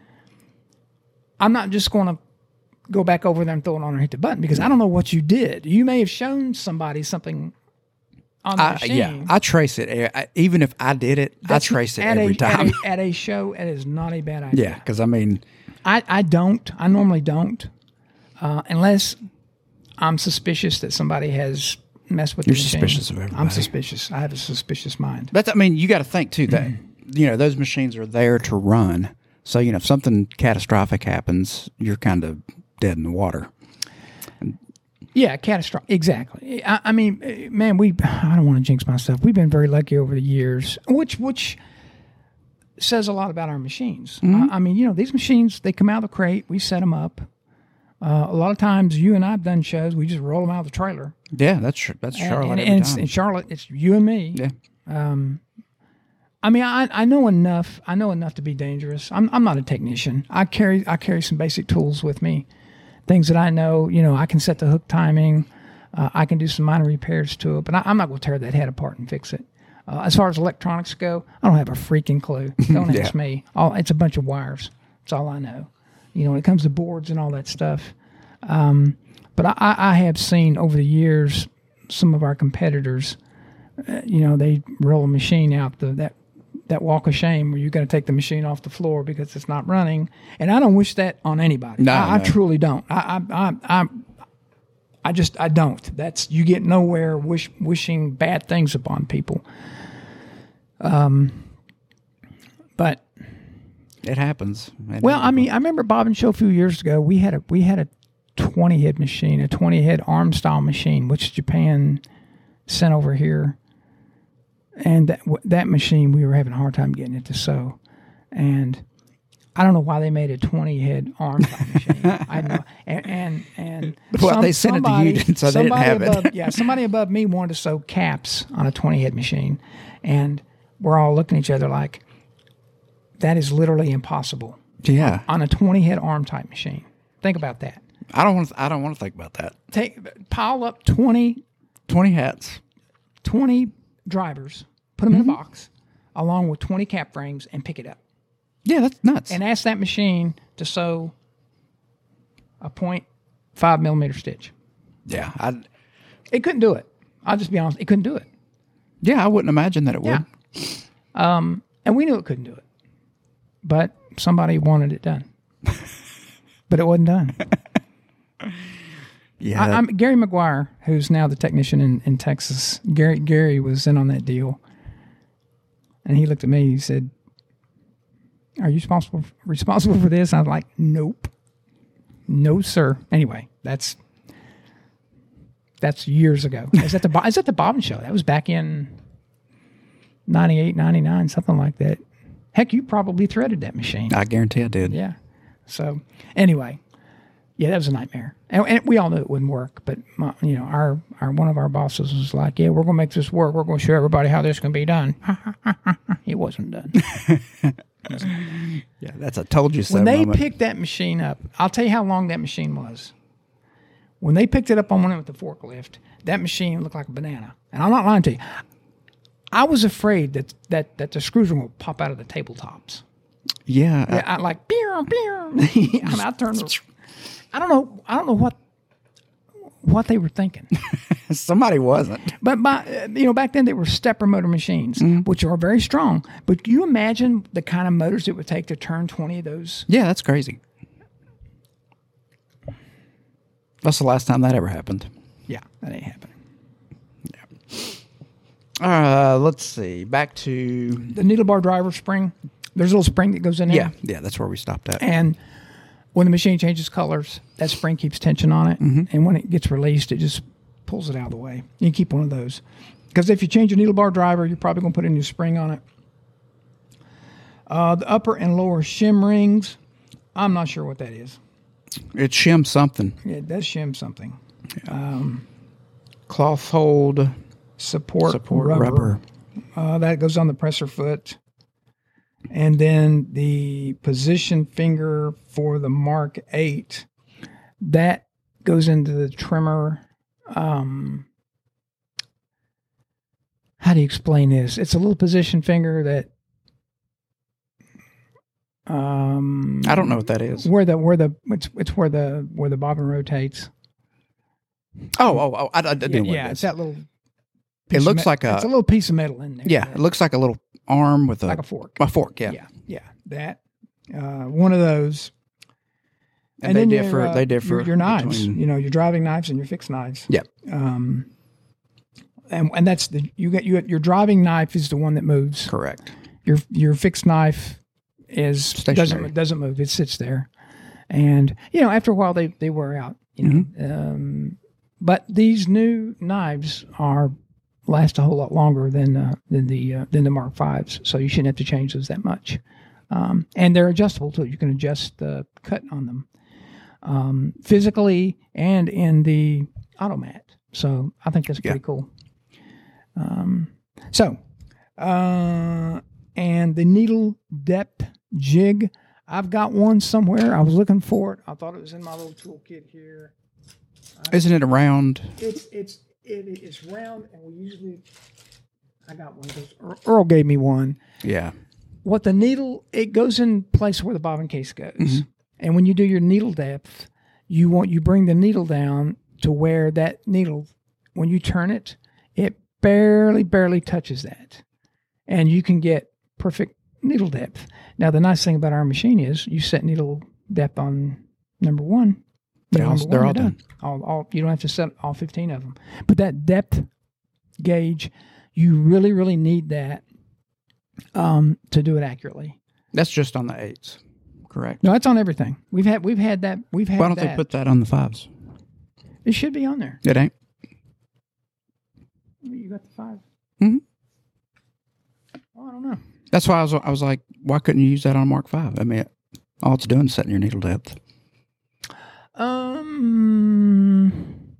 I'm not just going to go back over there and throw it on and hit the button because I don't know what you did. You may have shown somebody something on the I, machine. Yeah, I trace it. I, even if I did it, That's I trace it at every a, time. At a, at a show, it is not a bad idea. Yeah, because I mean, I, I don't. I normally don't. Uh, unless I'm suspicious that somebody has messed with You're the machine. suspicious of everybody. I'm suspicious. I have a suspicious mind. That's, I mean, you got to think, too, that, you know, those machines are there to run. So, you know, if something catastrophic happens, you're kind of dead in the water. Yeah, catastrophic. Exactly. I, I mean, man, we, I don't want to jinx myself. We've been very lucky over the years, which, which says a lot about our machines. Mm-hmm. I, I mean, you know, these machines, they come out of the crate, we set them up. Uh, a lot of times, you and I have done shows. We just roll them out of the trailer. Yeah, that's that's Charlotte. And, and, every and it's, time. in Charlotte, it's you and me. Yeah. Um, I mean, I I know enough. I know enough to be dangerous. I'm I'm not a technician. I carry I carry some basic tools with me, things that I know. You know, I can set the hook timing. Uh, I can do some minor repairs to it, but I, I'm not going to tear that head apart and fix it. Uh, as far as electronics go, I don't have a freaking clue. Don't yeah. ask me. All it's a bunch of wires. That's all I know. You know, when it comes to boards and all that stuff. Um, but I, I have seen over the years some of our competitors, uh, you know, they roll a machine out, the, that that walk of shame where you got to take the machine off the floor because it's not running. And I don't wish that on anybody. No, I, no. I truly don't. I, I, I, I, I just, I don't. That's, you get nowhere wish, wishing bad things upon people. Um, but it happens. It well, I happens. mean, I remember Bob and Show a few years ago. We had a we had a twenty head machine, a twenty head arm style machine, which Japan sent over here, and that that machine we were having a hard time getting it to sew, and I don't know why they made a twenty head arm style machine. I know, and and, and well, some, they sent somebody, it to you, so they didn't have above, it. yeah, somebody above me wanted to sew caps on a twenty head machine, and we're all looking at each other like, that is literally impossible. Yeah, on a twenty head arm type machine. Think about that. I don't want. To, I don't want to think about that. Take pile up twenty, twenty hats, twenty drivers, put them mm-hmm. in a box, along with twenty cap frames, and pick it up. Yeah, that's nuts. And ask that machine to sew a point five millimeter stitch. Yeah, I. It couldn't do it. I'll just be honest. It couldn't do it. Yeah, I wouldn't imagine that it would. Yeah. Um, and we knew it couldn't do it, but somebody wanted it done. But it wasn't done. Yeah, I, I'm Gary McGuire, who's now the technician in, in Texas. Gary Gary was in on that deal, and he looked at me. He said, "Are you responsible responsible for this?" I was like, "Nope, no, sir." Anyway, that's that's years ago. Is that the is that the Bobbin Show? That was back in ninety-eight, ninety-nine, something like that. Heck, you probably threaded that machine. I guarantee I did. Yeah. So anyway, yeah, that was a nightmare, and, and we all knew it wouldn't work. But my, you know, our, our one of our bosses was like, "Yeah, we're going to make this work. We're going to show everybody how this can be done." It wasn't done. Yeah, that's a told you so. When they moment. picked that machine up, I'll tell you how long that machine was. When they picked it up on one with the forklift, that machine looked like a banana, and I'm not lying to you. I was afraid that that that the screws were going to pop out of the tabletops. Yeah, Yeah, I like beer, beer. I mean, I turned. I don't know. I don't know what what they were thinking. somebody wasn't. But by, you know, back then they were stepper motor machines, mm-hmm. which are very strong. But can you imagine the kind of motors it would take to turn twenty of those? Yeah, that's crazy. That's the last time that ever happened. Yeah, that ain't happening. Yeah. Uh, let's see. Back to the needle bar driver spring. There's a little spring that goes in there. Yeah, yeah, that's where we stopped at. And when the machine changes colors, that spring keeps tension on it. Mm-hmm. And when it gets released, it just pulls it out of the way. You can keep one of those. Because if you change your needle bar driver, you're probably going to put a new spring on it. Uh, the upper and lower shim rings, I'm not sure what that is. It shims something. Yeah, it does shim something. Yeah. Um, Cloth hold. support, Support rubber. rubber. Uh, that goes on the presser foot. And then the position finger for the Mark eight, that goes into the trimmer. Um, how do you explain this? It's a little position finger that um, I don't know what that is. where the where the it's it's where the where the bobbin rotates. Oh, oh, oh! I, I didn't Yeah, know what yeah it it's is. that little. It piece of looks me- like a it's a little piece of metal in there. yeah. It looks like a little arm with a like a fork. a fork. Yeah, Yeah, yeah, that uh, one of those. and, they then your, differ. uh, they differ. Your, your knives, between- you know, your driving knives and your fixed knives. Yep. Um, and and that's the you get you your driving knife is the one that moves. Correct. Your your fixed knife is Stationary. doesn't doesn't move. It sits there, and you know after a while they they wear out. You know, Mm-hmm. um, but these new knives are last a whole lot longer than uh, than the uh, than the Mark Fives, so you shouldn't have to change those that much. Um, and they're adjustable too. You can adjust the cut on them um, physically and in the automat. So I think that's pretty Yeah. cool. Um, so, uh, and the needle depth jig, I've got one somewhere. I was looking for it. I thought it was in my little toolkit here. Isn't it around? It's it's it is round, and we usually. I got one of those. Earl- Earl gave me one. Yeah. What the needle, it goes in place where the bobbin case goes. Mm-hmm. And when you do your needle depth, you want you bring the needle down to where that needle, when you turn it, it barely, barely touches that. And you can get perfect needle depth. Now, the nice thing about our machine is you set needle depth on number one. They're all, number they're one, all you're done. All, all, you don't have to set all fifteen of them. But that depth gauge, you really, really need that um, to do it accurately. That's just on the eights, correct? No, it's on everything. We've had we've had that. We've had Why don't that. they put that on the fives? It should be on there. It ain't. You got the five. Mhm. Oh, I don't know. That's why I was. I was like, why couldn't you use that on Mark Five? I mean, all it's doing is setting your needle depth. Um,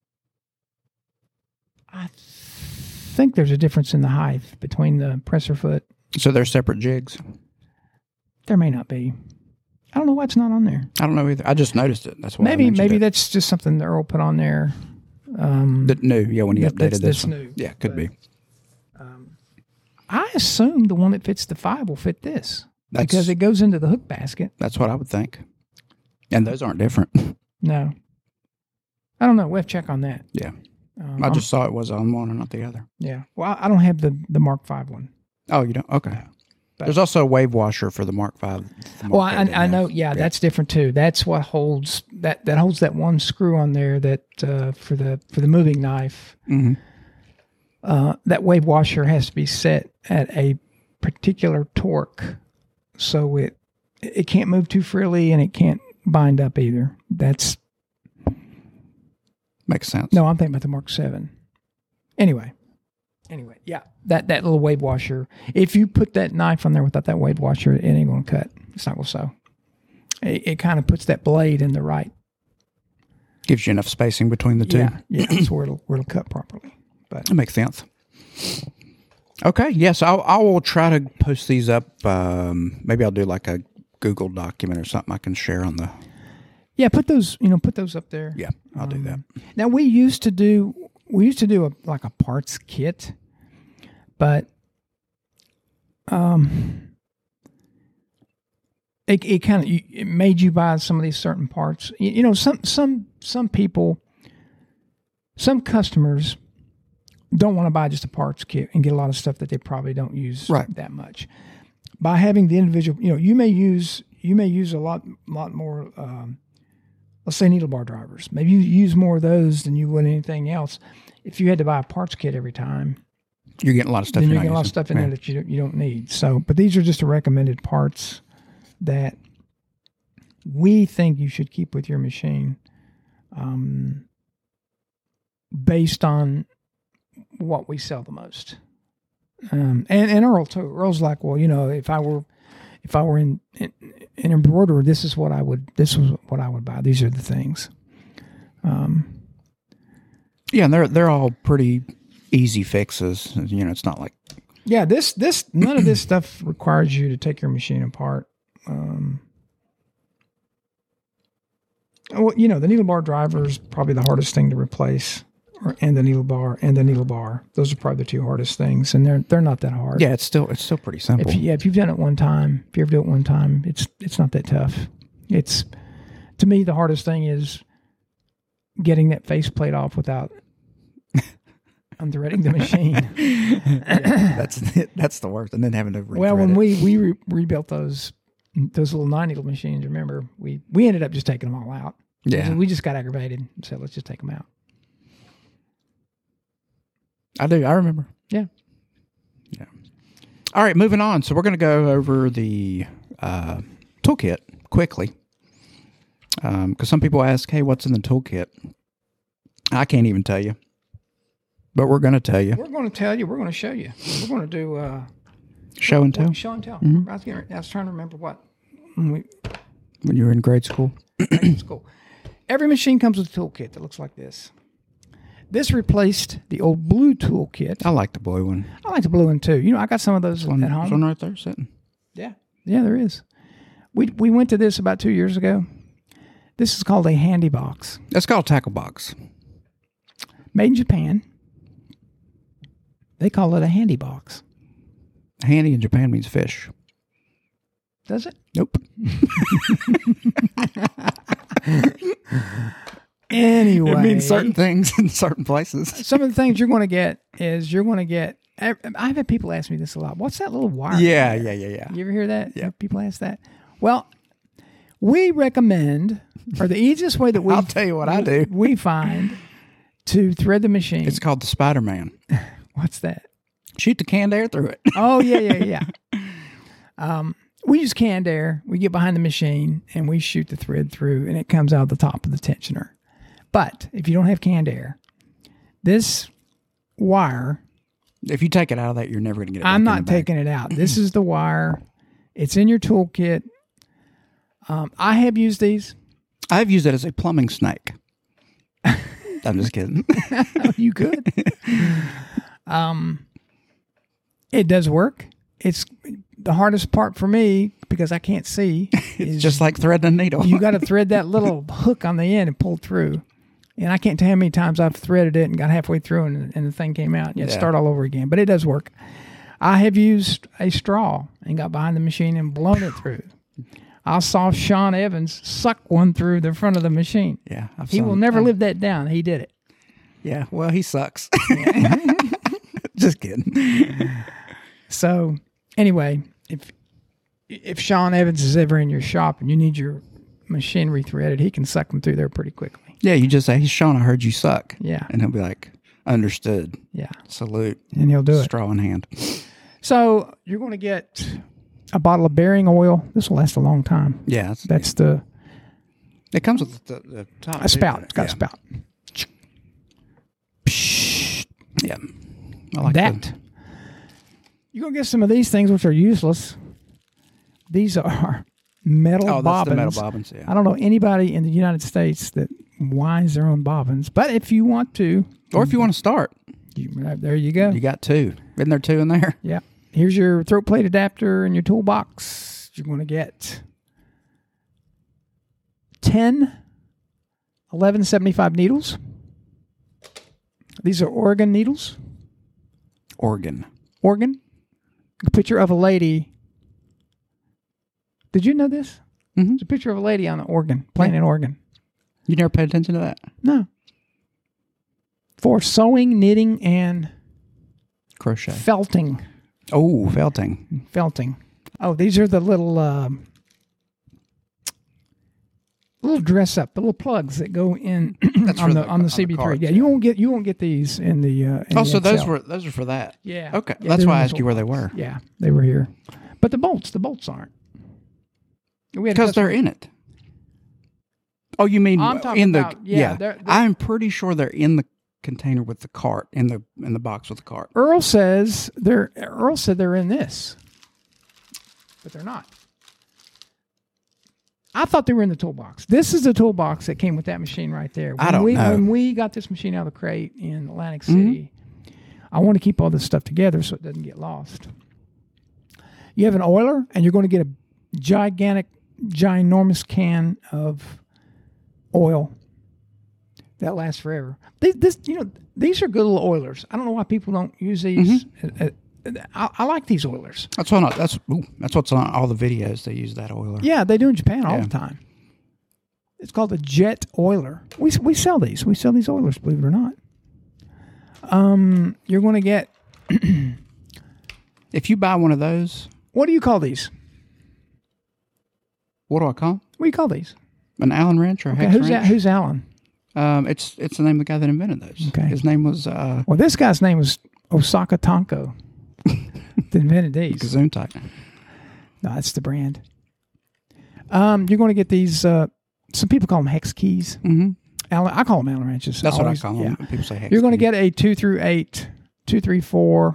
I think there's a difference in the height between the presser foot. So they're separate jigs. There may not be. I don't know why it's not on there. I don't know either. I just noticed it. That's why. I Maybe mentioned maybe it. that's just something that Earl put on there. Um, That new. Yeah, when you that- updated that's- this that's one. new, Yeah, could but- be. um, I assume the one that fits the five will fit this That's because it goes into the hook basket. that's what I would think. And those aren't different. No, I don't know. We have to check on that. Yeah. Um, I I'm- just saw it was on one and not the other. yeah. Well, I I don't have the the Mark Five one. Oh, you don't? Okay. But- There's also a wave washer for the Mark Five. the Mark Well, I, eight didn't I know. have. Yeah, that's different too. That's what holds that that holds that one screw on there that uh, for the for the moving knife. Mhm. Uh, that wave washer has to be set at a particular torque, so it it can't move too freely and it can't bind up either. That's Makes sense. no, I'm thinking about the Mark Seven. Anyway, anyway, yeah, that that little wave washer. If you put that knife on there without that wave washer, it ain't going to cut. It's not going to sew. It, it kind of puts that blade in the right. Gives you enough spacing between the two. Yeah, yeah, that's where it'll where it'll cut properly. But That makes sense. Okay. Yes, I'll, I will try to post these up. Um, maybe I'll do like a Google document or something I can share on the. yeah, put those you know put those up there. Yeah, I'll do that. Now we used to do we used to do a like a parts kit, but um, it it kind of it made you buy some of these certain parts. You, you know, some some some people, some customers don't want to buy just a parts kit and get a lot of stuff that they probably don't use Right. that much. By having the individual, you know, you may use you may use a lot lot more. Um, let's say needle bar drivers. Maybe you use more of those than you would anything else. If you had to buy a parts kit every time, You're getting a lot of stuff. then you're not getting a lot of using. stuff in Yeah. there that you don't, you don't need. So, but these are just the recommended parts that we think you should keep with your machine. Um, based on what we sell the most. Um, and, and Earl too. Earl's like, well, you know, if I were, if I were in, in, in embroidery, this is what I would, this is what I would buy. These are the things. Um, yeah, and they're, they're all pretty easy fixes. You know, it's not like, yeah, this, this, none of this stuff requires you to take your machine apart. Um, well, you know, the needle bar driver is probably the hardest thing to replace. Or, and the needle bar and the needle bar. Those are probably the two hardest things, and they're they're not that hard. Yeah, it's still it's still pretty simple. If you, yeah, if you've done it one time, if you ever do it one time, it's it's not that tough. It's to me the hardest thing is getting that faceplate off without unthreading the machine. Yeah, that's that's the worst, and then having to well, when it. we we re- rebuilt those those little nine needle machines, remember we we ended up just taking them all out. Yeah, we just got aggravated and said let's just take them out. I do. I remember. Yeah. Yeah. All right, moving on. So we're going to go over the uh, toolkit quickly. Because um, some people ask, hey, what's in the toolkit? I can't even tell you. But we're going to tell you. We're going to tell you. We're going to show you. We're going to do... Uh, show and tell? Show and tell. Mm-hmm. I, was getting, I was trying to remember what. When, we, when you were in grade school? Grade school. Every machine comes with a toolkit that looks like this. This replaced the old blue toolkit. I like the blue one. I like the blue one too. You know, I got some of those one, at home. There's one right there sitting. Yeah, yeah, there is. We we went to this about two years ago. This is called a handy box. It's called a tackle box. Made in Japan. They call it a handy box. Handy in Japan means fish. Does it? Nope. Anyway, it means certain things in certain places. Some of the things you're going to get is you're going to get. I've had people ask me this a lot. What's that little wire? Yeah, yeah, yeah, yeah. You ever hear that? Yeah. People ask that. Well, we recommend, or the easiest way that we I'll tell you what I do. We find to thread the machine. It's called the Spider-Man. What's that? Shoot the canned air through it. Oh yeah, yeah, yeah. um, we use canned air. We get behind the machine and we shoot the thread through, and it comes out the top of the tensioner. But if you don't have canned air, this wire... If you take it out of that, you're never going to get it back I'm in not the bag. taking it out. This is the wire. It's in your toolkit. Um, I have used these. I've used it as a plumbing snake. I'm just kidding. You could. um, it does work. It's the hardest part for me because I can't see. It's just like threading a needle. You got to thread that little hook on the end and pull through. And I can't tell how many times I've threaded it and got halfway through and, and the thing came out. You had to Yeah. start all over again. But it does work. I have used a straw and got behind the machine and blown it through. I saw Sean Evans suck one through the front of the machine. Yeah. I've He seen- will never I've- live that down. He did it. Yeah. Well, he sucks. Just kidding. So anyway, if if Sean Evans is ever in your shop and you need your machine rethreaded, he can suck them through there pretty quickly. Yeah. You just say, hey, Sean, I heard you suck. Yeah. And he'll be like, understood. Yeah. Salute. And he'll do it. Straw in hand. So you're going to get a bottle of bearing oil. This will last a long time. Yeah. That's, That's the it comes with the, the top. a too. spout. It's got yeah. a spout. Yeah. I like that. the- You're going to get some of these things which are useless. These are metal Oh, that's bobbins. the metal bobbins. Yeah. I don't know anybody in the United States that winds their own bobbins, but if you want to, Or if you want to start, you, there you go. you got two. Isn't there two in there? Yeah. Here's your throat plate adapter and your toolbox. You're going to get ten eleven seventy-five needles. These are Oregon needles. Oregon. Oregon. A picture of a lady. Did you know this? Mm-hmm. It's a picture of a lady on an organ, playing an organ. You never paid attention to that? No. For sewing, knitting, and Crochet. felting. Oh, felting. Felting. Oh, these are the little um, little dress up, the little plugs that go in That's on for the, the- on the on C B the three. cards, Yeah, yeah. you won't get you won't get these in the. Uh, in Oh, the so those Excel. were those are for that. Yeah. Okay, Yeah, that's they're why I in asked the you where they toolbox. were. Yeah, they were here, but the bolts, the bolts aren't. We had a Because customer- they're in it. Oh, you mean I'm talking in the? about- yeah, they're- they're- I'm pretty sure they're in the container with the cart in the in the box with the cart. Earl says they're Earl said they're in this, but they're not. I thought they were in the toolbox. This is the toolbox that came with that machine right there. When I don't we, know. When we got this machine out of the crate in Atlantic City, mm-hmm. I want to keep all this stuff together so it doesn't get lost. You have an oiler, and you're going to get a gigantic, ginormous can of oil that lasts forever. This, this, you know, these are good little oilers. I don't know why people don't use these. Mm-hmm. I, I like these oilers. That's what I, that's ooh, that's what's on all the videos. They use that oiler. Yeah, they do in Japan all yeah. the time. It's called a jet oiler. We we sell these. We sell these oilers, believe it or not. Um, you're going to get. If you buy one of those, what do you call these? What do I call them? What do you call these? An Allen wrench or a okay, hex who's wrench? That, who's Allen? Um, it's it's the name of the guy that invented those. Okay. His name was. Uh, well, this guy's name was Osaka Tonko. That invented these. Gesundheit. No, that's the brand. Um, you're going to get these. Uh, some people call them hex keys. Mm-hmm. Allen, I call them Allen wrenches. That's Always, what I call them. Yeah. People say hex. You're going to key. get a two through eight, two three four,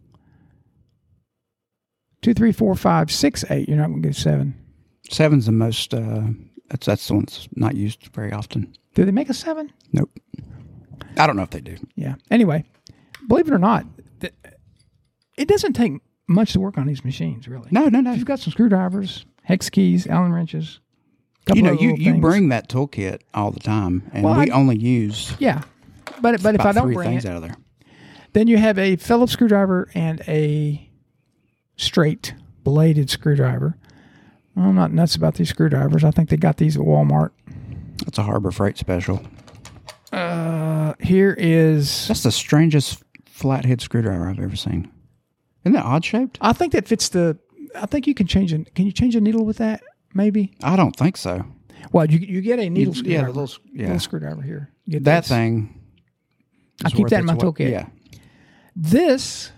two three four five six eight. You're not going to get a seven. Seven's the most. Uh, that's that's the one that's not used very often. Do they make a seven? Nope. I don't know if they do. Yeah. Anyway, believe it or not, th- it doesn't take much to work on these machines, really. No, no, no. If you've got some screwdrivers, hex keys, Allen wrenches. You know, you, you things. bring that toolkit all the time, and well, we I, only use yeah. But but if I don't three bring things it, out of there, then you have a Phillips screwdriver and a straight bladed screwdriver. I'm not nuts about these screwdrivers. I think they got these at Walmart. That's a Harbor Freight special. Uh, here is. That's the strangest flathead screwdriver I've ever seen. Isn't that odd shaped? I think that fits the. I think you can change it. Can you change a needle with that? Maybe. I don't think so. Well, you you get a needle You- screwdriver. yeah, the little, yeah. little screwdriver here. You get That this. thing. I is keep worth that in my its wa- toolkit. Yeah. This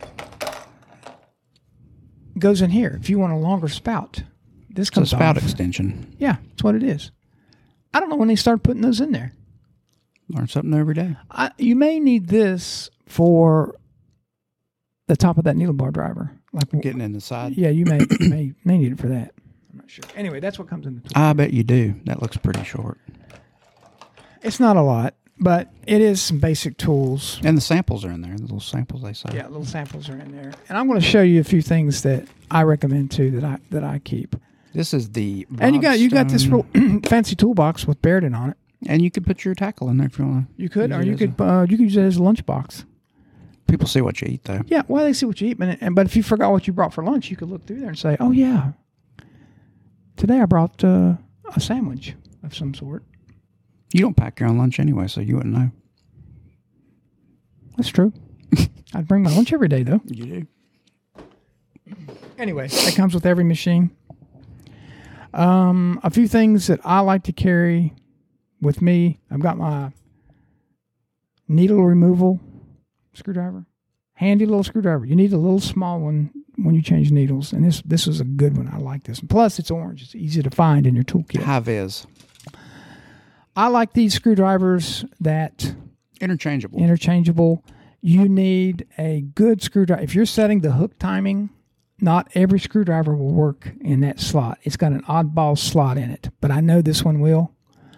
goes in here. If you want a longer spout, this It's a comes spout off. extension. Yeah, that's what it is. I don't know when they started putting those in there. Learn something new every day. I, you may need this for the top of that needle bar driver. Like Getting in the side. yeah, you may may may need it for that. I'm not sure. Anyway, that's what comes in the tool. I bet you do. That looks pretty short. It's not a lot, but it is some basic tools. And the samples are in there. The little samples they say. Yeah, little samples are in there, and I'm going to show you a few things that I recommend too that I that I keep. This is the And you got you got this Bobstone- real fancy toolbox with Baird on it. And you could put your tackle in there if you want to. You could, use or it you as could a- uh, you could use it as a lunchbox. People see what you eat though. Yeah, well, they see what you eat, but and but if you forgot what you brought for lunch, you could look through there and say, "Oh yeah, today I brought uh, a sandwich of some sort." You don't pack your own lunch anyway, so you wouldn't know. That's true. I'd bring my lunch every day, though. You do. Anyway, that comes with every machine. Um, a few things that I like to carry with me. I've got my needle removal screwdriver. Handy little screwdriver. You need a little small one when you change needles, and this this is a good one. I like this. And plus, it's orange. It's easy to find in your toolkit. High vis. I like these screwdrivers that Interchangeable. interchangeable. You need a good screwdriver. If you're setting the hook timing, not every screwdriver will work in that slot. It's got an oddball slot in it, but I know this one will.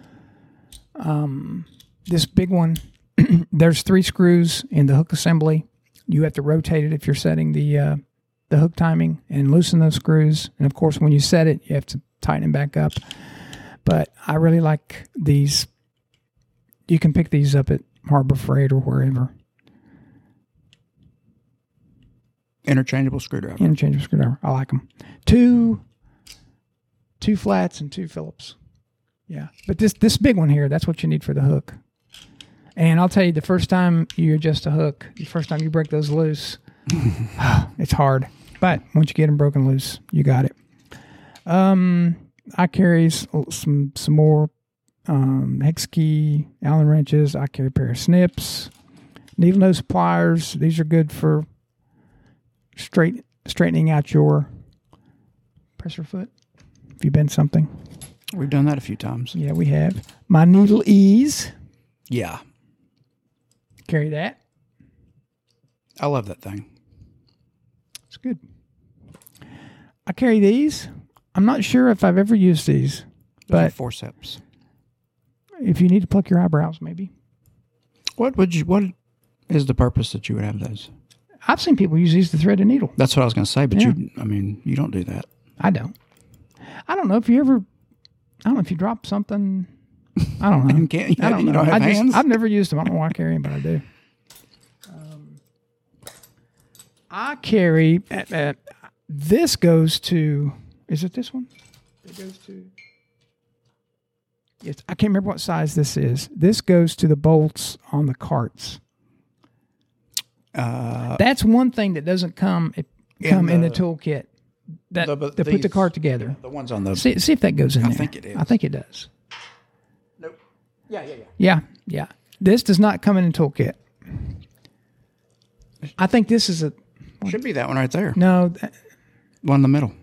Um, this big one, there's three screws in the hook assembly. You have to rotate it if you're setting the uh, the hook timing and loosen those screws. And of course, when you set it, you have to tighten it back up. But I really like these. You can pick these up at Harbor Freight or wherever. Interchangeable screwdriver. Interchangeable screwdriver. I like them. Two, two flats and two Phillips. Yeah, but this this big one here, that's what you need for the hook. And I'll tell you, the first time you adjust a hook, the first time you break those loose, it's hard. But once you get them broken loose, you got it. Um, I carry s- some some more um, hex key Allen wrenches. I carry a pair of snips, needle nose pliers. These are good for straight straightening out your presser foot if you bend something. We've done that a few times. Yeah, we have. My needle ease. Yeah. Carry that. I love that thing. It's good. I carry these. I'm not sure if I've ever used these, Those but are forceps. if you need to pluck your eyebrows, maybe. What would you? What is the purpose that you would have those? I've seen people use these to thread a needle. That's what I was going to say, but Yeah. you, I mean, you don't do that. I don't. I don't know if you ever. I don't know if you drop something. I don't know. You can't- I don't you know. don't have I just, hands? I've never used them. I don't know why I carry them, but I do. Um, I carry. Uh, uh, this goes to. Is it this one? It goes to. Yes, I can't remember what size this is. This goes to the bolts on the carts. Uh, That's one thing that doesn't come it, In come in the the- toolkit. That the- but they put the these- cart together. the ones on the. See, see if that goes in I there. think it is. I think it does. Nope. Yeah, yeah, yeah. Yeah, yeah. This does not come in a toolkit. I think this is a Should be that one right there. no. th- One in the middle.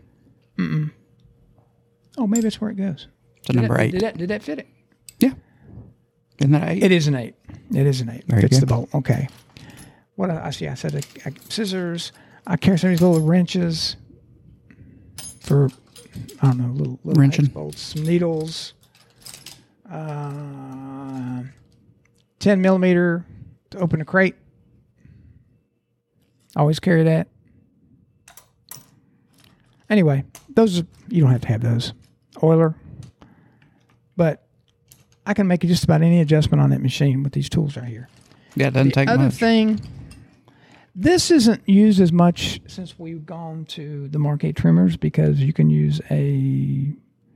Oh, maybe that's where it goes. It's a Did number that, eight. Did that, did that fit it? Yeah. Isn't that eight? It is an eight. It is an eight. Very Fits good. the bolt. Okay. What I, I see? I said I, I, scissors. I carry some of these little wrenches for I don't know little, little Wrenching. hex bolts, some needles. Uh, ten millimeter to open a crate. Always carry that. Anyway, those are, you don't have to have those. Oiler. But I can make just about any adjustment on that machine with these tools right here. Yeah, it doesn't The take other much. thing, this isn't used as much since we've gone to the Mark eight trimmers because you can use a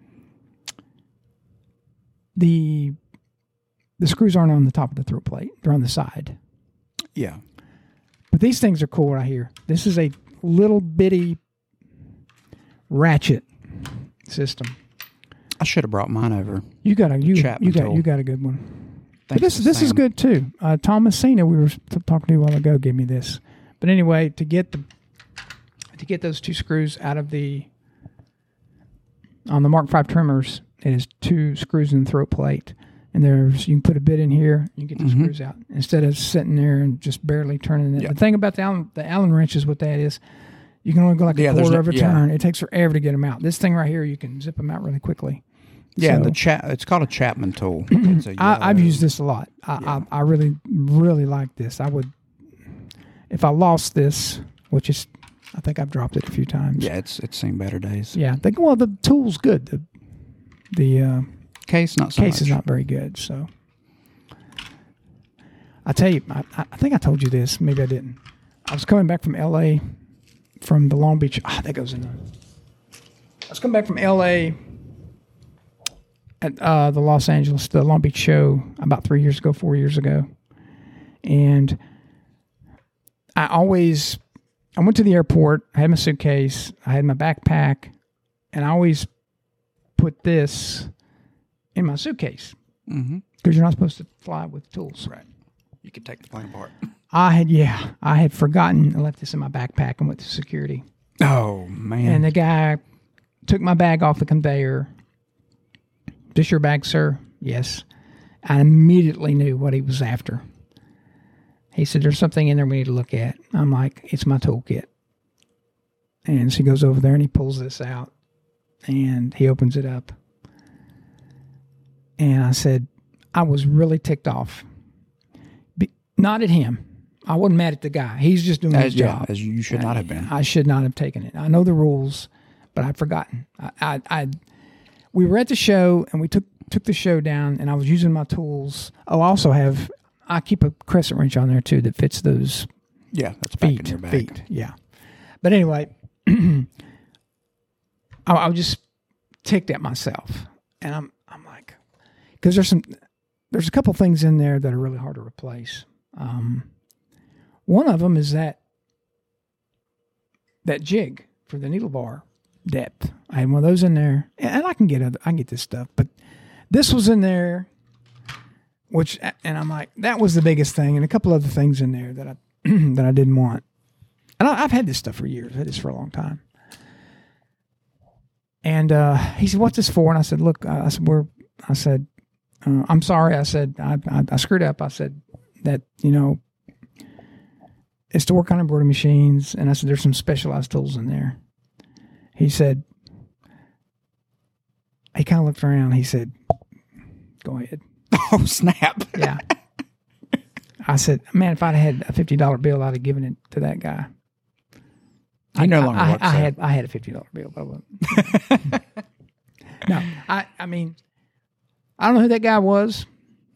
the the screws aren't on the top of the throat plate; they're on the side. Yeah. But these things are cool right here. This is a little bitty ratchet system. I should have brought mine over. You got a you, Chapman you got tool. you got a good one. But Thanks this to this is Sam. good too. Uh, Thomas Cena, we were t- talking to a while ago, gave me this. But anyway, to get the to get those two screws out of the on the Mark five trimmers, it is two screws in the throat plate, and there's you can put a bit in here, you can get the Mhm. screws out instead of sitting there and just barely turning it. Yeah. The thing about the Allen the Allen wrenches with that is you can only go like Yeah, a there's quarter no- of a yeah. turn. It takes forever to get them out. This thing right here, you can zip them out really quickly. Yeah, So- the cha- it's called a Chapman tool. It's a I, I've yellow- used this a lot. I, Yeah. I, I really, really like this. I would, if I lost this, which is, I think I've dropped it a few times. Yeah, it's it's seen better days. Yeah. They, well, the tool's good. The the uh, Case not so case much. is not very good. So I tell you, I, I think I told you this. Maybe I didn't. I was coming back from L A from the Long Beach. Ah, that goes in there. I was coming back from L A at uh, the Los Angeles, the Long Beach show about three years ago, four years ago. And I always, I went to the airport, I had my suitcase, I had my backpack, and I always put this in my suitcase Mm-hmm. because you're not supposed to fly with tools. Right. You could take the plane apart. I had, yeah, I had forgotten. I left this in my backpack and went to security. Oh man. And the guy took my bag off the conveyor. This your bag, sir? Yes. I immediately knew what he was after. He said, there's something in there we need to look at. I'm like, it's my toolkit. And so he goes over there and he pulls this out and he opens it up. And I said, I was really ticked off. Be, not at him. I wasn't mad at the guy. He's just doing his as, yeah, job. as you should not have been. I should not have taken it. I know the rules, but I'd forgotten. I, I, I we were at the show and we took took the show down, and I was using my tools. Oh, I also have I keep a crescent wrench on there too that fits those Yeah, that's back feet. in your bag. Feet, yeah. But anyway, I, I was just ticked at myself, and I'm I'm like, because there's some there's a couple things in there that are really hard to replace. Um, one of them is that that jig for the needle bar depth. I had one of those in there, and I can get other, I can get this stuff, but this was in there, which, and I'm like, that was the biggest thing, and a couple other things in there that I that I didn't want. And I, I've had this stuff for years. I've had this for a long time. And uh, he said, "What's this for?" And I said, "Look, I said, we're," I said, uh, "I'm sorry." I said, I, I, I screwed up." I said, that, you know, it's to work on embroidery machines. And I said, there's some specialized tools in there. He said, he kind of looked around. He said, go ahead. Oh, snap. Yeah. I said, man, if I'd had a fifty dollar bill, I'd have given it to that guy. He I, no longer I, works I, I there. had I had a fifty dollar bill, but I wasn't. No, I, I mean, I don't know who that guy was,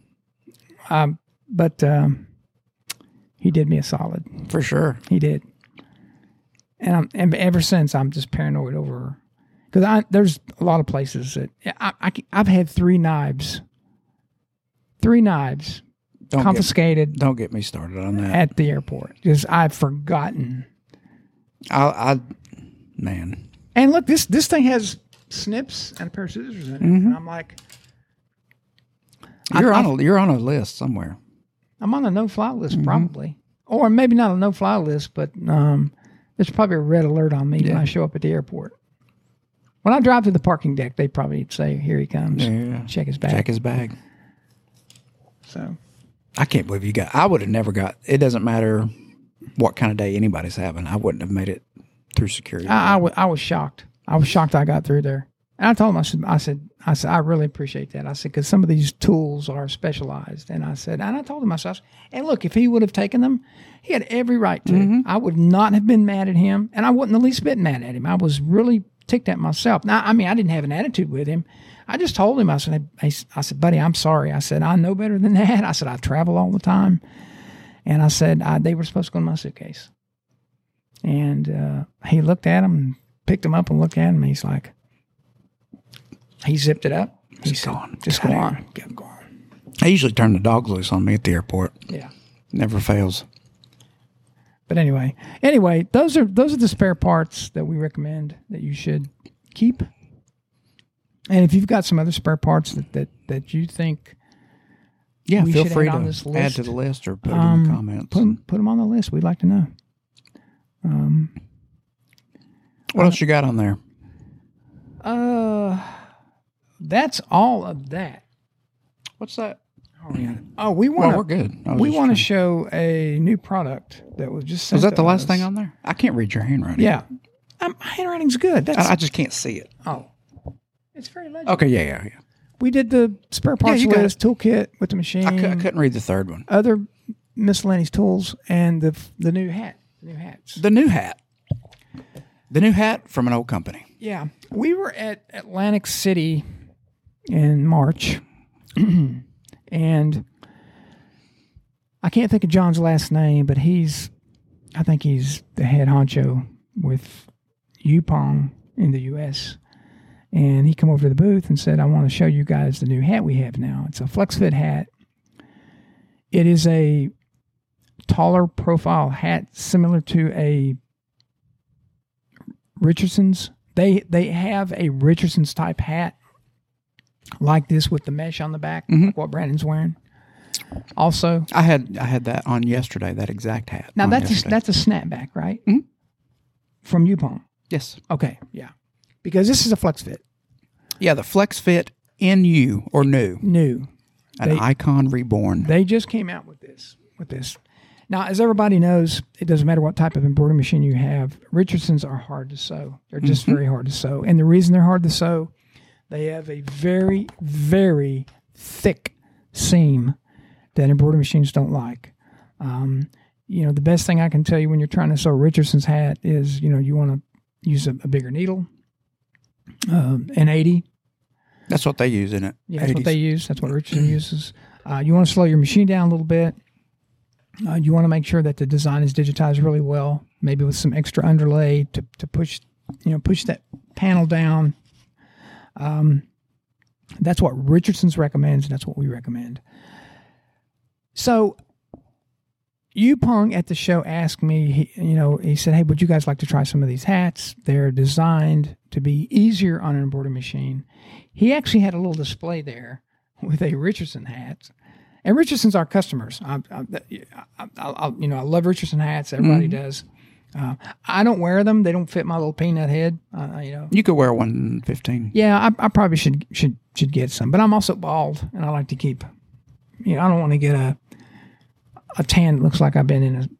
um, but um, he did me a solid. For sure. He did. And, I'm, and ever since, I'm just paranoid over, because I there's a lot of places that, I, I, I've had three knives, three knives Don't confiscated Get, don't get me started on that. at the airport because I've forgotten. I, I, man. And look, this this thing has snips and a pair of scissors in it. Mm-hmm. And I'm like, You're I, on a you're on a list somewhere. I'm on a no-fly list Mm-hmm. probably. Or maybe not a no-fly list, but um, there's probably a red alert on me Yeah. when I show up at the airport. When I drive to the parking deck, they probably say, here he comes. Yeah. Check his bag. Check his bag. So, I can't believe you got. I would have never got. It doesn't matter what kind of day anybody's having. I wouldn't have made it through security. I, I, w- I was shocked. I was shocked I got through there. And I told him, I said, I said, I said, I really appreciate that. I said, because some of these tools are specialized. And I said, and I told him, I said, and look, if he would have taken them, he had every right to. Mm-hmm. I would not have been mad at him, and I wasn't the least bit mad at him. I was really ticked at myself. Now, I mean, I didn't have an attitude with him. I just told him, I said, I, I said, buddy, I'm sorry. I said, I know better than that. I said, I travel all the time. And I said, I, they were supposed to go in my suitcase. And uh, he looked at them and picked them up and looked at them. And he's like, he zipped it up. He Just said, go on. just Get go out on. of Kept going. I usually turn the dogs loose on me at the airport. Yeah. Never fails. But anyway, anyway, those are those are the spare parts that we recommend that you should keep. And if you've got some other spare parts that that, that you think Yeah, we feel should free add to on this add list, to the list or put it um, in the comments. put them, put them on the list. We'd like to know. Um, What else you got on there? uh, that's all of that. What's that? Oh, we Well, want we're good. I was we just want to trying- show a new product that was just sent Was that to the last us. thing on there? I can't read your handwriting. Yeah, um, my handwriting's good. That's I, I just can't see it. oh, it's very legible. Okay, yeah, yeah, yeah. We did the spare parts you got list, toolkit with the machine, I, cou- I couldn't read the third one. other miscellaneous tools, and the the new hat, the new hats. The new hat. The new hat from an old company. Yeah, we were at Atlantic City in March, and I can't think of John's last name, but he's, I think he's the head honcho with Yupong in the U S And he came over to the booth and said, I want to show you guys the new hat we have now. It's a flex fit hat. It is a taller profile hat similar to a Richardson's. They they have a Richardson's type hat like this with the mesh on the back, Mm-hmm. like what Brandon's wearing. Also, I had I had that on yesterday, that exact hat. now on that's a, yesterday. that's a snapback, right? Mhm. From Yupong. Yes. Okay, yeah. Because this is a flex fit. Yeah, the Flex Fit N U or new. New. An They- Icon Reborn. They just came out with this. With this. Now, as everybody knows, it doesn't matter what type of embroidery machine you have. Richardson's are hard to sew. They're just Mm-hmm. very hard to sew. And the reason they're hard to sew, they have a very, very thick seam that embroidery machines don't like. Um, you know, the best thing I can tell you when you're trying to sew a Richardson's hat is, you know, you want to use a, a bigger needle, um, an eighty. That's what they use in it. Yeah, that's what eighties. they use. That's what Richardson uses. Uh, you want to slow your machine down a little bit. Uh, you want to make sure that the design is digitized really well, maybe with some extra underlay to, to push, you know, push that panel down. Um, that's what Richardson's recommends, and that's what we recommend. So, Yupong at the show asked me, he, you know, he said, hey, would you guys like to try some of these hats? They're designed to be easier on an embroidery machine. He actually had a little display there with a Richardson hat. And Richardson's our customers. I, I, I, I, you know, I love Richardson hats. Everybody Mm-hmm. does. Uh, I don't wear them. They don't fit my little peanut head. Uh, you know. You could wear one fifteen. Yeah, I, I probably should should should get some. But I'm also bald, and I like to keep. You know, I don't want to get a a tan that looks like I've been in a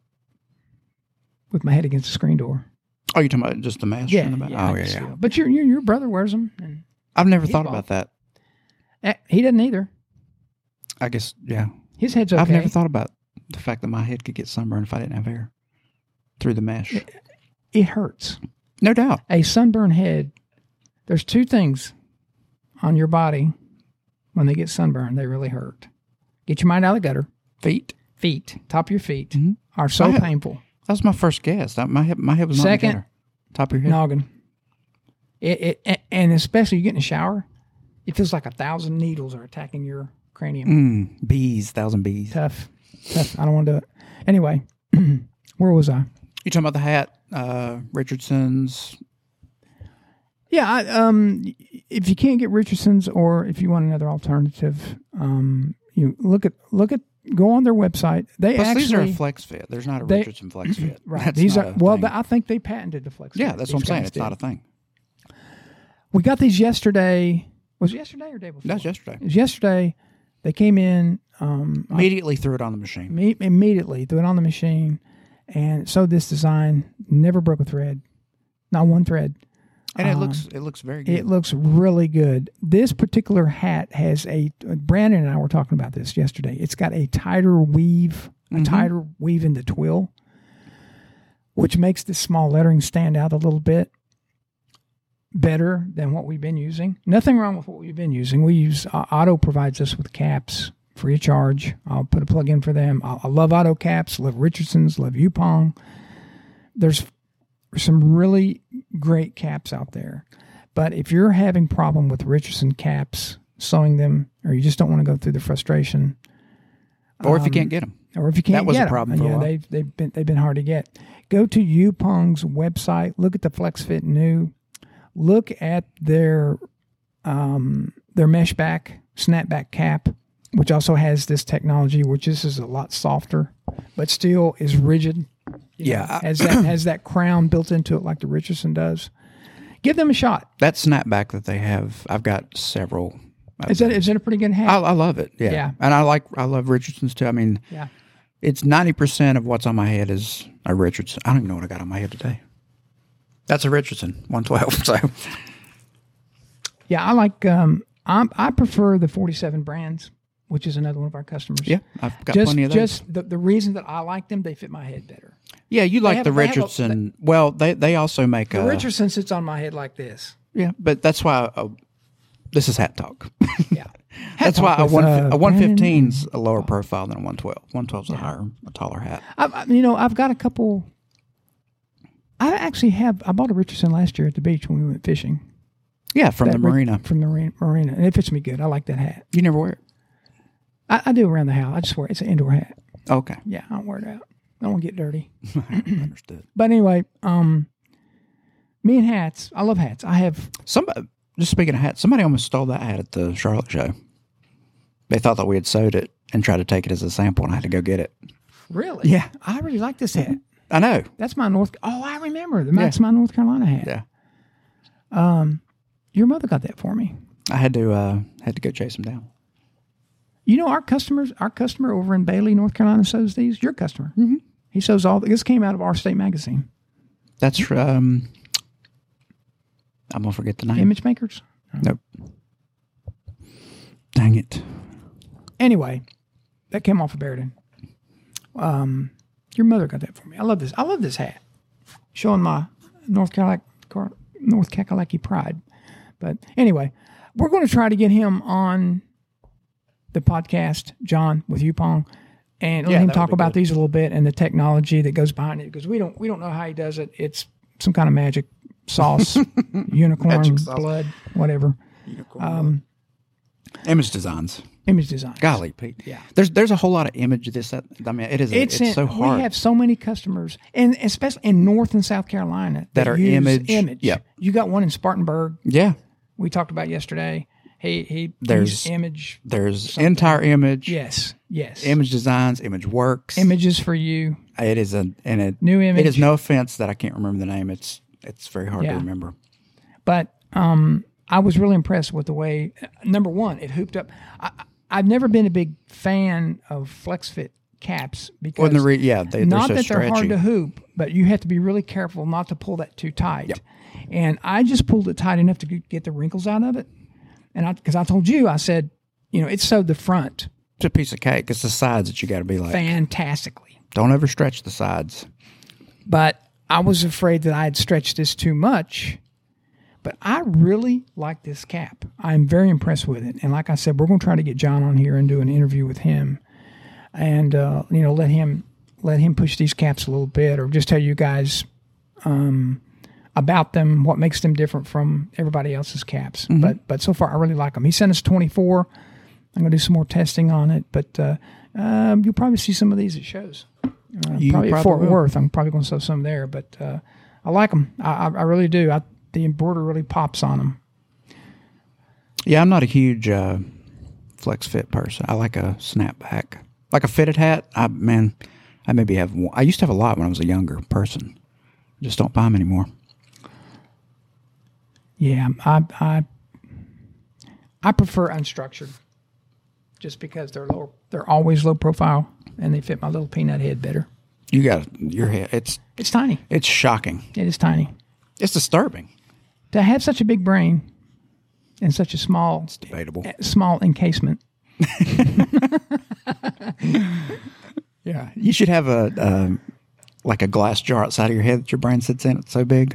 with my head against the screen door. Oh, you're talking about just the mask? Yeah, in the back? yeah, Oh, I yeah, just yeah. feel- But your, your your brother wears them, and I've never He's thought bald. about that. eh, he doesn't either. I guess, yeah. His head's okay. I've never thought about the fact that my head could get sunburned if I didn't have hair through the mesh. It hurts. No doubt. A sunburned head. There's two things on your body when they get sunburned. They really hurt. Get your mind out of the gutter. Feet. Feet, top of your feet, Mhm. are so I have- painful. That was my first guess. That- My head, my head was not Second, together. Top of your head. Noggin. It, it and especially you get in the shower, it feels like a thousand needles are attacking your cranium. Mm, bees, thousand bees. Tough, tough. I don't want to do it. Anyway, where was I? You talking about the hat, uh, Richardson's? Yeah, I, um, if you can't get Richardson's, or if you want another alternative, um, you look at look at go on their website. They Plus, actually these are a flex fit. There's not a they- Richardson flex fit. right. That's These not are a well. thing. The, I think they patented the flex. yeah, fit. that's These what I'm saying. guys It's did. not a thing. We got these yesterday. Was it yesterday or day before? That's yesterday. It was yesterday. They came in. Um, I Immediately threw it on the machine. Me- immediately threw it on the machine and sewed this design. Never broke a thread, not one thread. And it Um, looks it looks very good. It looks really good. This particular hat has a. Brandon and I were talking about this yesterday. It's got a tighter weave, a Mhm. tighter weave in the twill, which makes the small lettering stand out a little bit better than what we've been using. Nothing wrong with what we've been using. We use uh, Otto provides us with caps free of charge. I'll put a plug in for them. I, I love Otto caps. Love Richardson's. Love Yupong. There's some really great caps out there, but if you're having problem with Richardson caps, sewing them, or you just don't want to go through the frustration, or if you um, can't get them. or if you can't That was get a 'em, problem for a yeah, while. they've they've been they've been hard to get. Go to Yupong's website. Look at the FlexFit New. Look at their um, their mesh back snapback cap, which also has this technology, which this is a lot softer, but still is rigid. You Yeah. know, has that has that crown built into it like the Richardson does. Give them a shot. That snapback that they have, I've got several. Is that is that a pretty good hat? I, I love it. Yeah. Yeah. And I like I love Richardson's too. I mean, yeah. it's ninety percent of what's on my head is a Richardson. I don't even know what I got on my head today. That's a Richardson one twelve. So Yeah, I like. Um, I I prefer the forty-seven brands, which is another one of our customers. yeah, I've got just plenty of those. just the, the reason that I like them, they fit my head better. yeah, you like have- the they have a- Richardson. well, they they also make The a Richardson sits on my head like this. yeah, but that's why uh, this is hat talk. Yeah, That's Hat why talk a with, one uh, a one Brandon fifteen's and- a lower profile than a one twelve. One twelve's a higher, a taller hat. I, I, you know, I've got a couple. I actually have. I bought a Richardson last year at the beach when we went fishing. Yeah, from That the Ri- marina. From the marina, marina, and it fits me good. I like that hat. You never wear it. I, I do around the house. I just wear it. It's an indoor hat. Okay, Yeah, I don't wear it out. I don't want to get dirty. understood. But anyway, um, me and hats. I love hats. I have. Somebody, just speaking of hats, somebody almost stole that hat at the Charlotte show. They thought that we had sewed it and tried to take it as a sample, and I had to go get it. Really? Yeah. I really like this hat. I know. That's my North. Oh, I remember. That's my North Carolina hat. Yeah, Um, your mother got that for me. I had to uh, had to go chase him down. You know, our customers, our customer over in Bailey, North Carolina, sews these. Your customer. Mm-hmm. He sews all. This came out of Our State Magazine. That's um. I'm gonna forget the name. Image makers. Nope. Dang it. Anyway, that came off of Barrington. Um, your mother got that for me. I love this. I love this hat. Showing my North Carolina, North Kakalaki pride. But anyway, we're going to try to get him on the podcast, John, with Yupong, and let Yeah, him that would talk be about good. these a little bit and the technology that goes behind it, because we don't we don't know how he does it. It's some kind of magic sauce, unicorn Magic sauce. blood, whatever. Um, Image designs. image design. Golly, Pete. Yeah. There's there's a whole lot of image. This that I mean, it is. It's, It's, in, so hard. We have so many customers, and especially in North and South Carolina, That are use image- Image. yep. You got one in Spartanburg. yeah. We talked about yesterday. He he. There's- used image. There's entire image. Yes. Yes. Image designs. Image works. Images for you. It is a and it New image. It is no offense that I can't remember the name. It's it's very hard Yeah. to remember. But um, I was really impressed with the way. Number one, it hooped up. I, I've never been a big fan of FlexFit caps because Well, the re- yeah, they, not they're so that stretchy. they're hard to hoop, but you have to be really careful not to pull that too tight. Yep. And I just pulled it tight enough to g- get the wrinkles out of it. And I, because I told you, I said, you know, it sewed the front It's a piece of cake. It's the sides that you got to be like. fantastically. Don't overstretch the sides. But I was afraid that I had stretched this too much. But I really like this cap. I'm very impressed with it. And like I said, we're going to try to get John on here and do an interview with him, and uh, you know, let him let him push these caps a little bit, or just tell you guys um, about them, what makes them different from everybody else's caps. Mm-hmm. But but so far, I really like them. He sent us twenty-four. I'm going to do some more testing on it, but uh, um, you'll probably see some of these at shows. Uh, You probably at probably Fort will. Worth. I'm probably going to sew some there, but uh, I like them. I, I, I really do. I, the embroidery really pops on them. Yeah, I'm not a huge uh, flex fit person. I like a snapback, like a fitted hat. I man, I maybe have one. I used to have a lot when I was a younger person. I just don't buy them anymore. Yeah, I I I prefer unstructured, just because they're low. They're always low profile, and they fit my little peanut head better. You got your head. It's It's tiny. it's shocking. It is tiny. It's disturbing. To have such a big brain and such a small Debatable. small encasement. Yeah, you should have a um, like a glass jar outside of your head that your brain sits in. It's so big.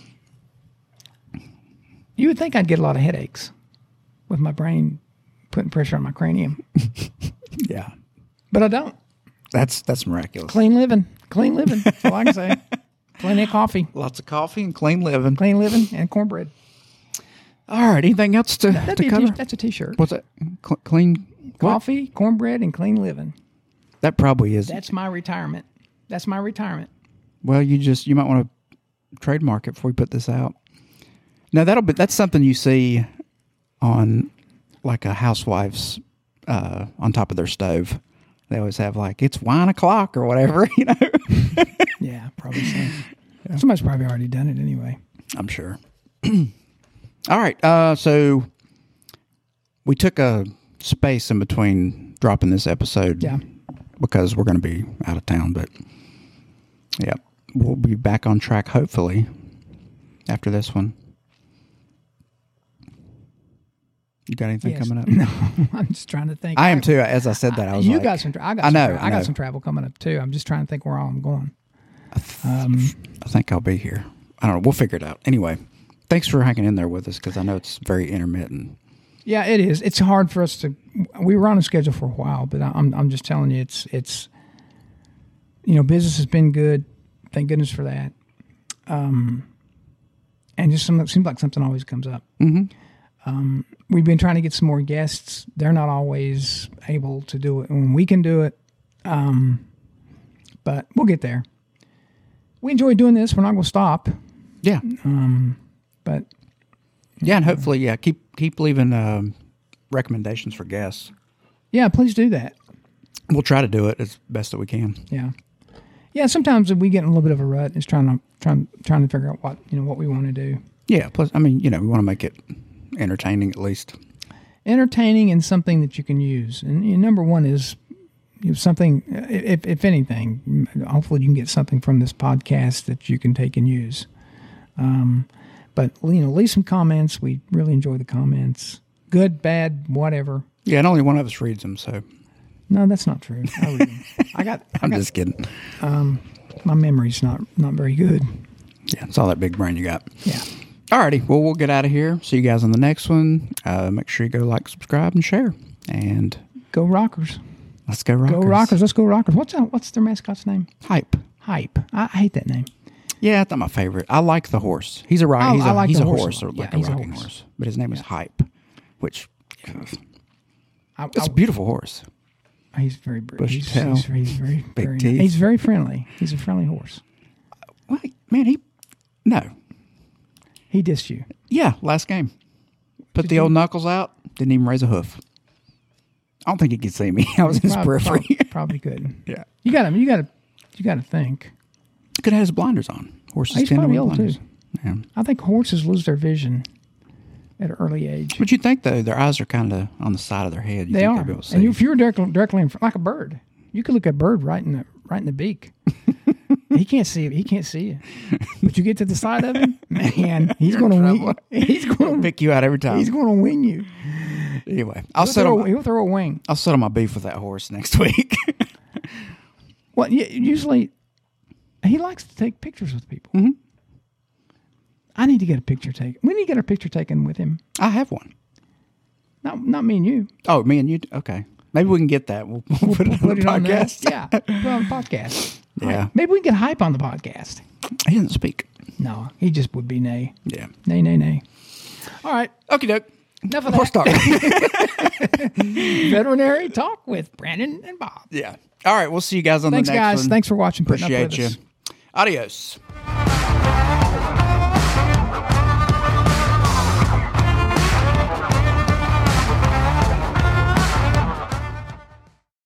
You would think I'd get a lot of headaches with my brain putting pressure on my cranium, Yeah, but I don't. that's that's miraculous. Clean living, clean living. That's all I can say. Plenty of coffee, Lots of coffee and clean living. clean living, and cornbread. All right, anything else to, That'd to be a cover? t- that's a T-shirt. What's that? Cl- clean what? Coffee, cornbread, and clean living. That probably is. That's my retirement. That's my retirement. Well, you just you might want to trademark it before we put this out. No, that'll be that's something you see on like a housewife's uh, on top of their stove. They always have like it's wine o'clock or whatever, you know. Yeah, probably so. Yeah. Somebody's probably already done it anyway. I'm sure. All right, uh, so we took a space in between dropping this episode, Yeah. because we're going to be out of town. But yeah, we'll be back on track hopefully after this one. You got anything Yes. coming up? No, I'm just trying to think. I am too. As I said that, I was you like, got some. Tra- I got. I Some know, tra- I I know. got some travel coming up too. I'm just trying to think where all I'm going. Um, I think I'll be here. I don't know. We'll figure it out. Anyway, thanks for hanging in there with us because I know it's very intermittent. yeah, it is. It's hard for us to. We were on a schedule for a while, but I'm. I'm just telling you, it's. It's. You know, business has been good. Thank goodness for that. Um, and just some. It seems like something always comes up. Mm-hmm. Um, we've been trying to get some more guests. They're not always able to do it when we can do it. Um, but we'll get there. We enjoy doing this. We're not going to stop. Yeah, Um, but yeah, and hopefully, yeah, keep keep leaving um, recommendations for guests. yeah, please do that. We'll try to do it as best that we can. Yeah. Yeah. Sometimes we get in a little bit of a rut is trying to, trying, trying to figure out what, you know, what we want to do. Yeah. Plus, I mean, you know, we want to make it entertaining at least. Entertaining and something that you can use. And you know, number one is you know, something, if, if anything, hopefully you can get something from this podcast that you can take and use. Um, but, you know, leave some comments. We really enjoy the comments. Good, bad, whatever. Yeah, and only one of us reads them, so No, that's not true. I, read them. I got, I I'm got just kidding. um, my memory's not, not very good. Yeah, it's all that big brain you got. Yeah. Alrighty, well, we'll get out of here. See you guys on the next one. Uh, make sure you go like, subscribe, and share. And Go Rockers. let's go Rockers. Go Rockers. Let's go Rockers. What's that, what's their mascot's name? Hype. Hype. I, I hate that name. Yeah, that's not my favorite. I like the horse. He's a rock. Oh, he's a, I like he's the a horse horse, a or lot. like Yeah, a he's a rocking horse. horse. But his name is Hype, which I, it's a I, beautiful horse. he's very br- Bushy he's, tail, he's, he's very big very, teeth. He's very friendly. He's a friendly horse. Wait, man, he no, He dissed you. yeah, last game. Put Did the you- old knuckles out. Didn't even raise a hoof. I don't think he could see me. I was in his Prob- periphery. prob- probably could. Yeah, You got to. You got to. You got to think. could have his blinders on. Horses He's tend to probably wear old, blinders. too. Yeah. I think horses lose their vision at an early age. But you think though their eyes are kind of on the side of their head. You They think are. they'll be able to see. And if you're directly, directly in front, like a bird, You could look at Bird right in the right in the beak. He can't see it. He can't see you. But you get to the side of him, man, he's going to win. He's going to pick you out every time. He's going to win you. Anyway, I'll he'll settle. Throw, he'll throw a wing. I'll settle my beef with that horse next week. Well, usually he likes to take pictures with people. Mm-hmm. I need to get a picture taken. We need to get a picture taken with him. I have one. Not not me and you. Oh, me and you. Okay, maybe we can get that. We'll, we'll put it on the podcast. On yeah, put it on the podcast. Yeah, right. Maybe we can get hype on the podcast. He doesn't speak. No, he just would be nay. Yeah, nay, nay, nay. All right, okie doke. Enough of that. Veterinary talk with Brandon and Bob. Yeah. All right, we'll see you guys on Thanks, the next guys. one. Thanks for watching. Appreciate up with you. Us. Adios.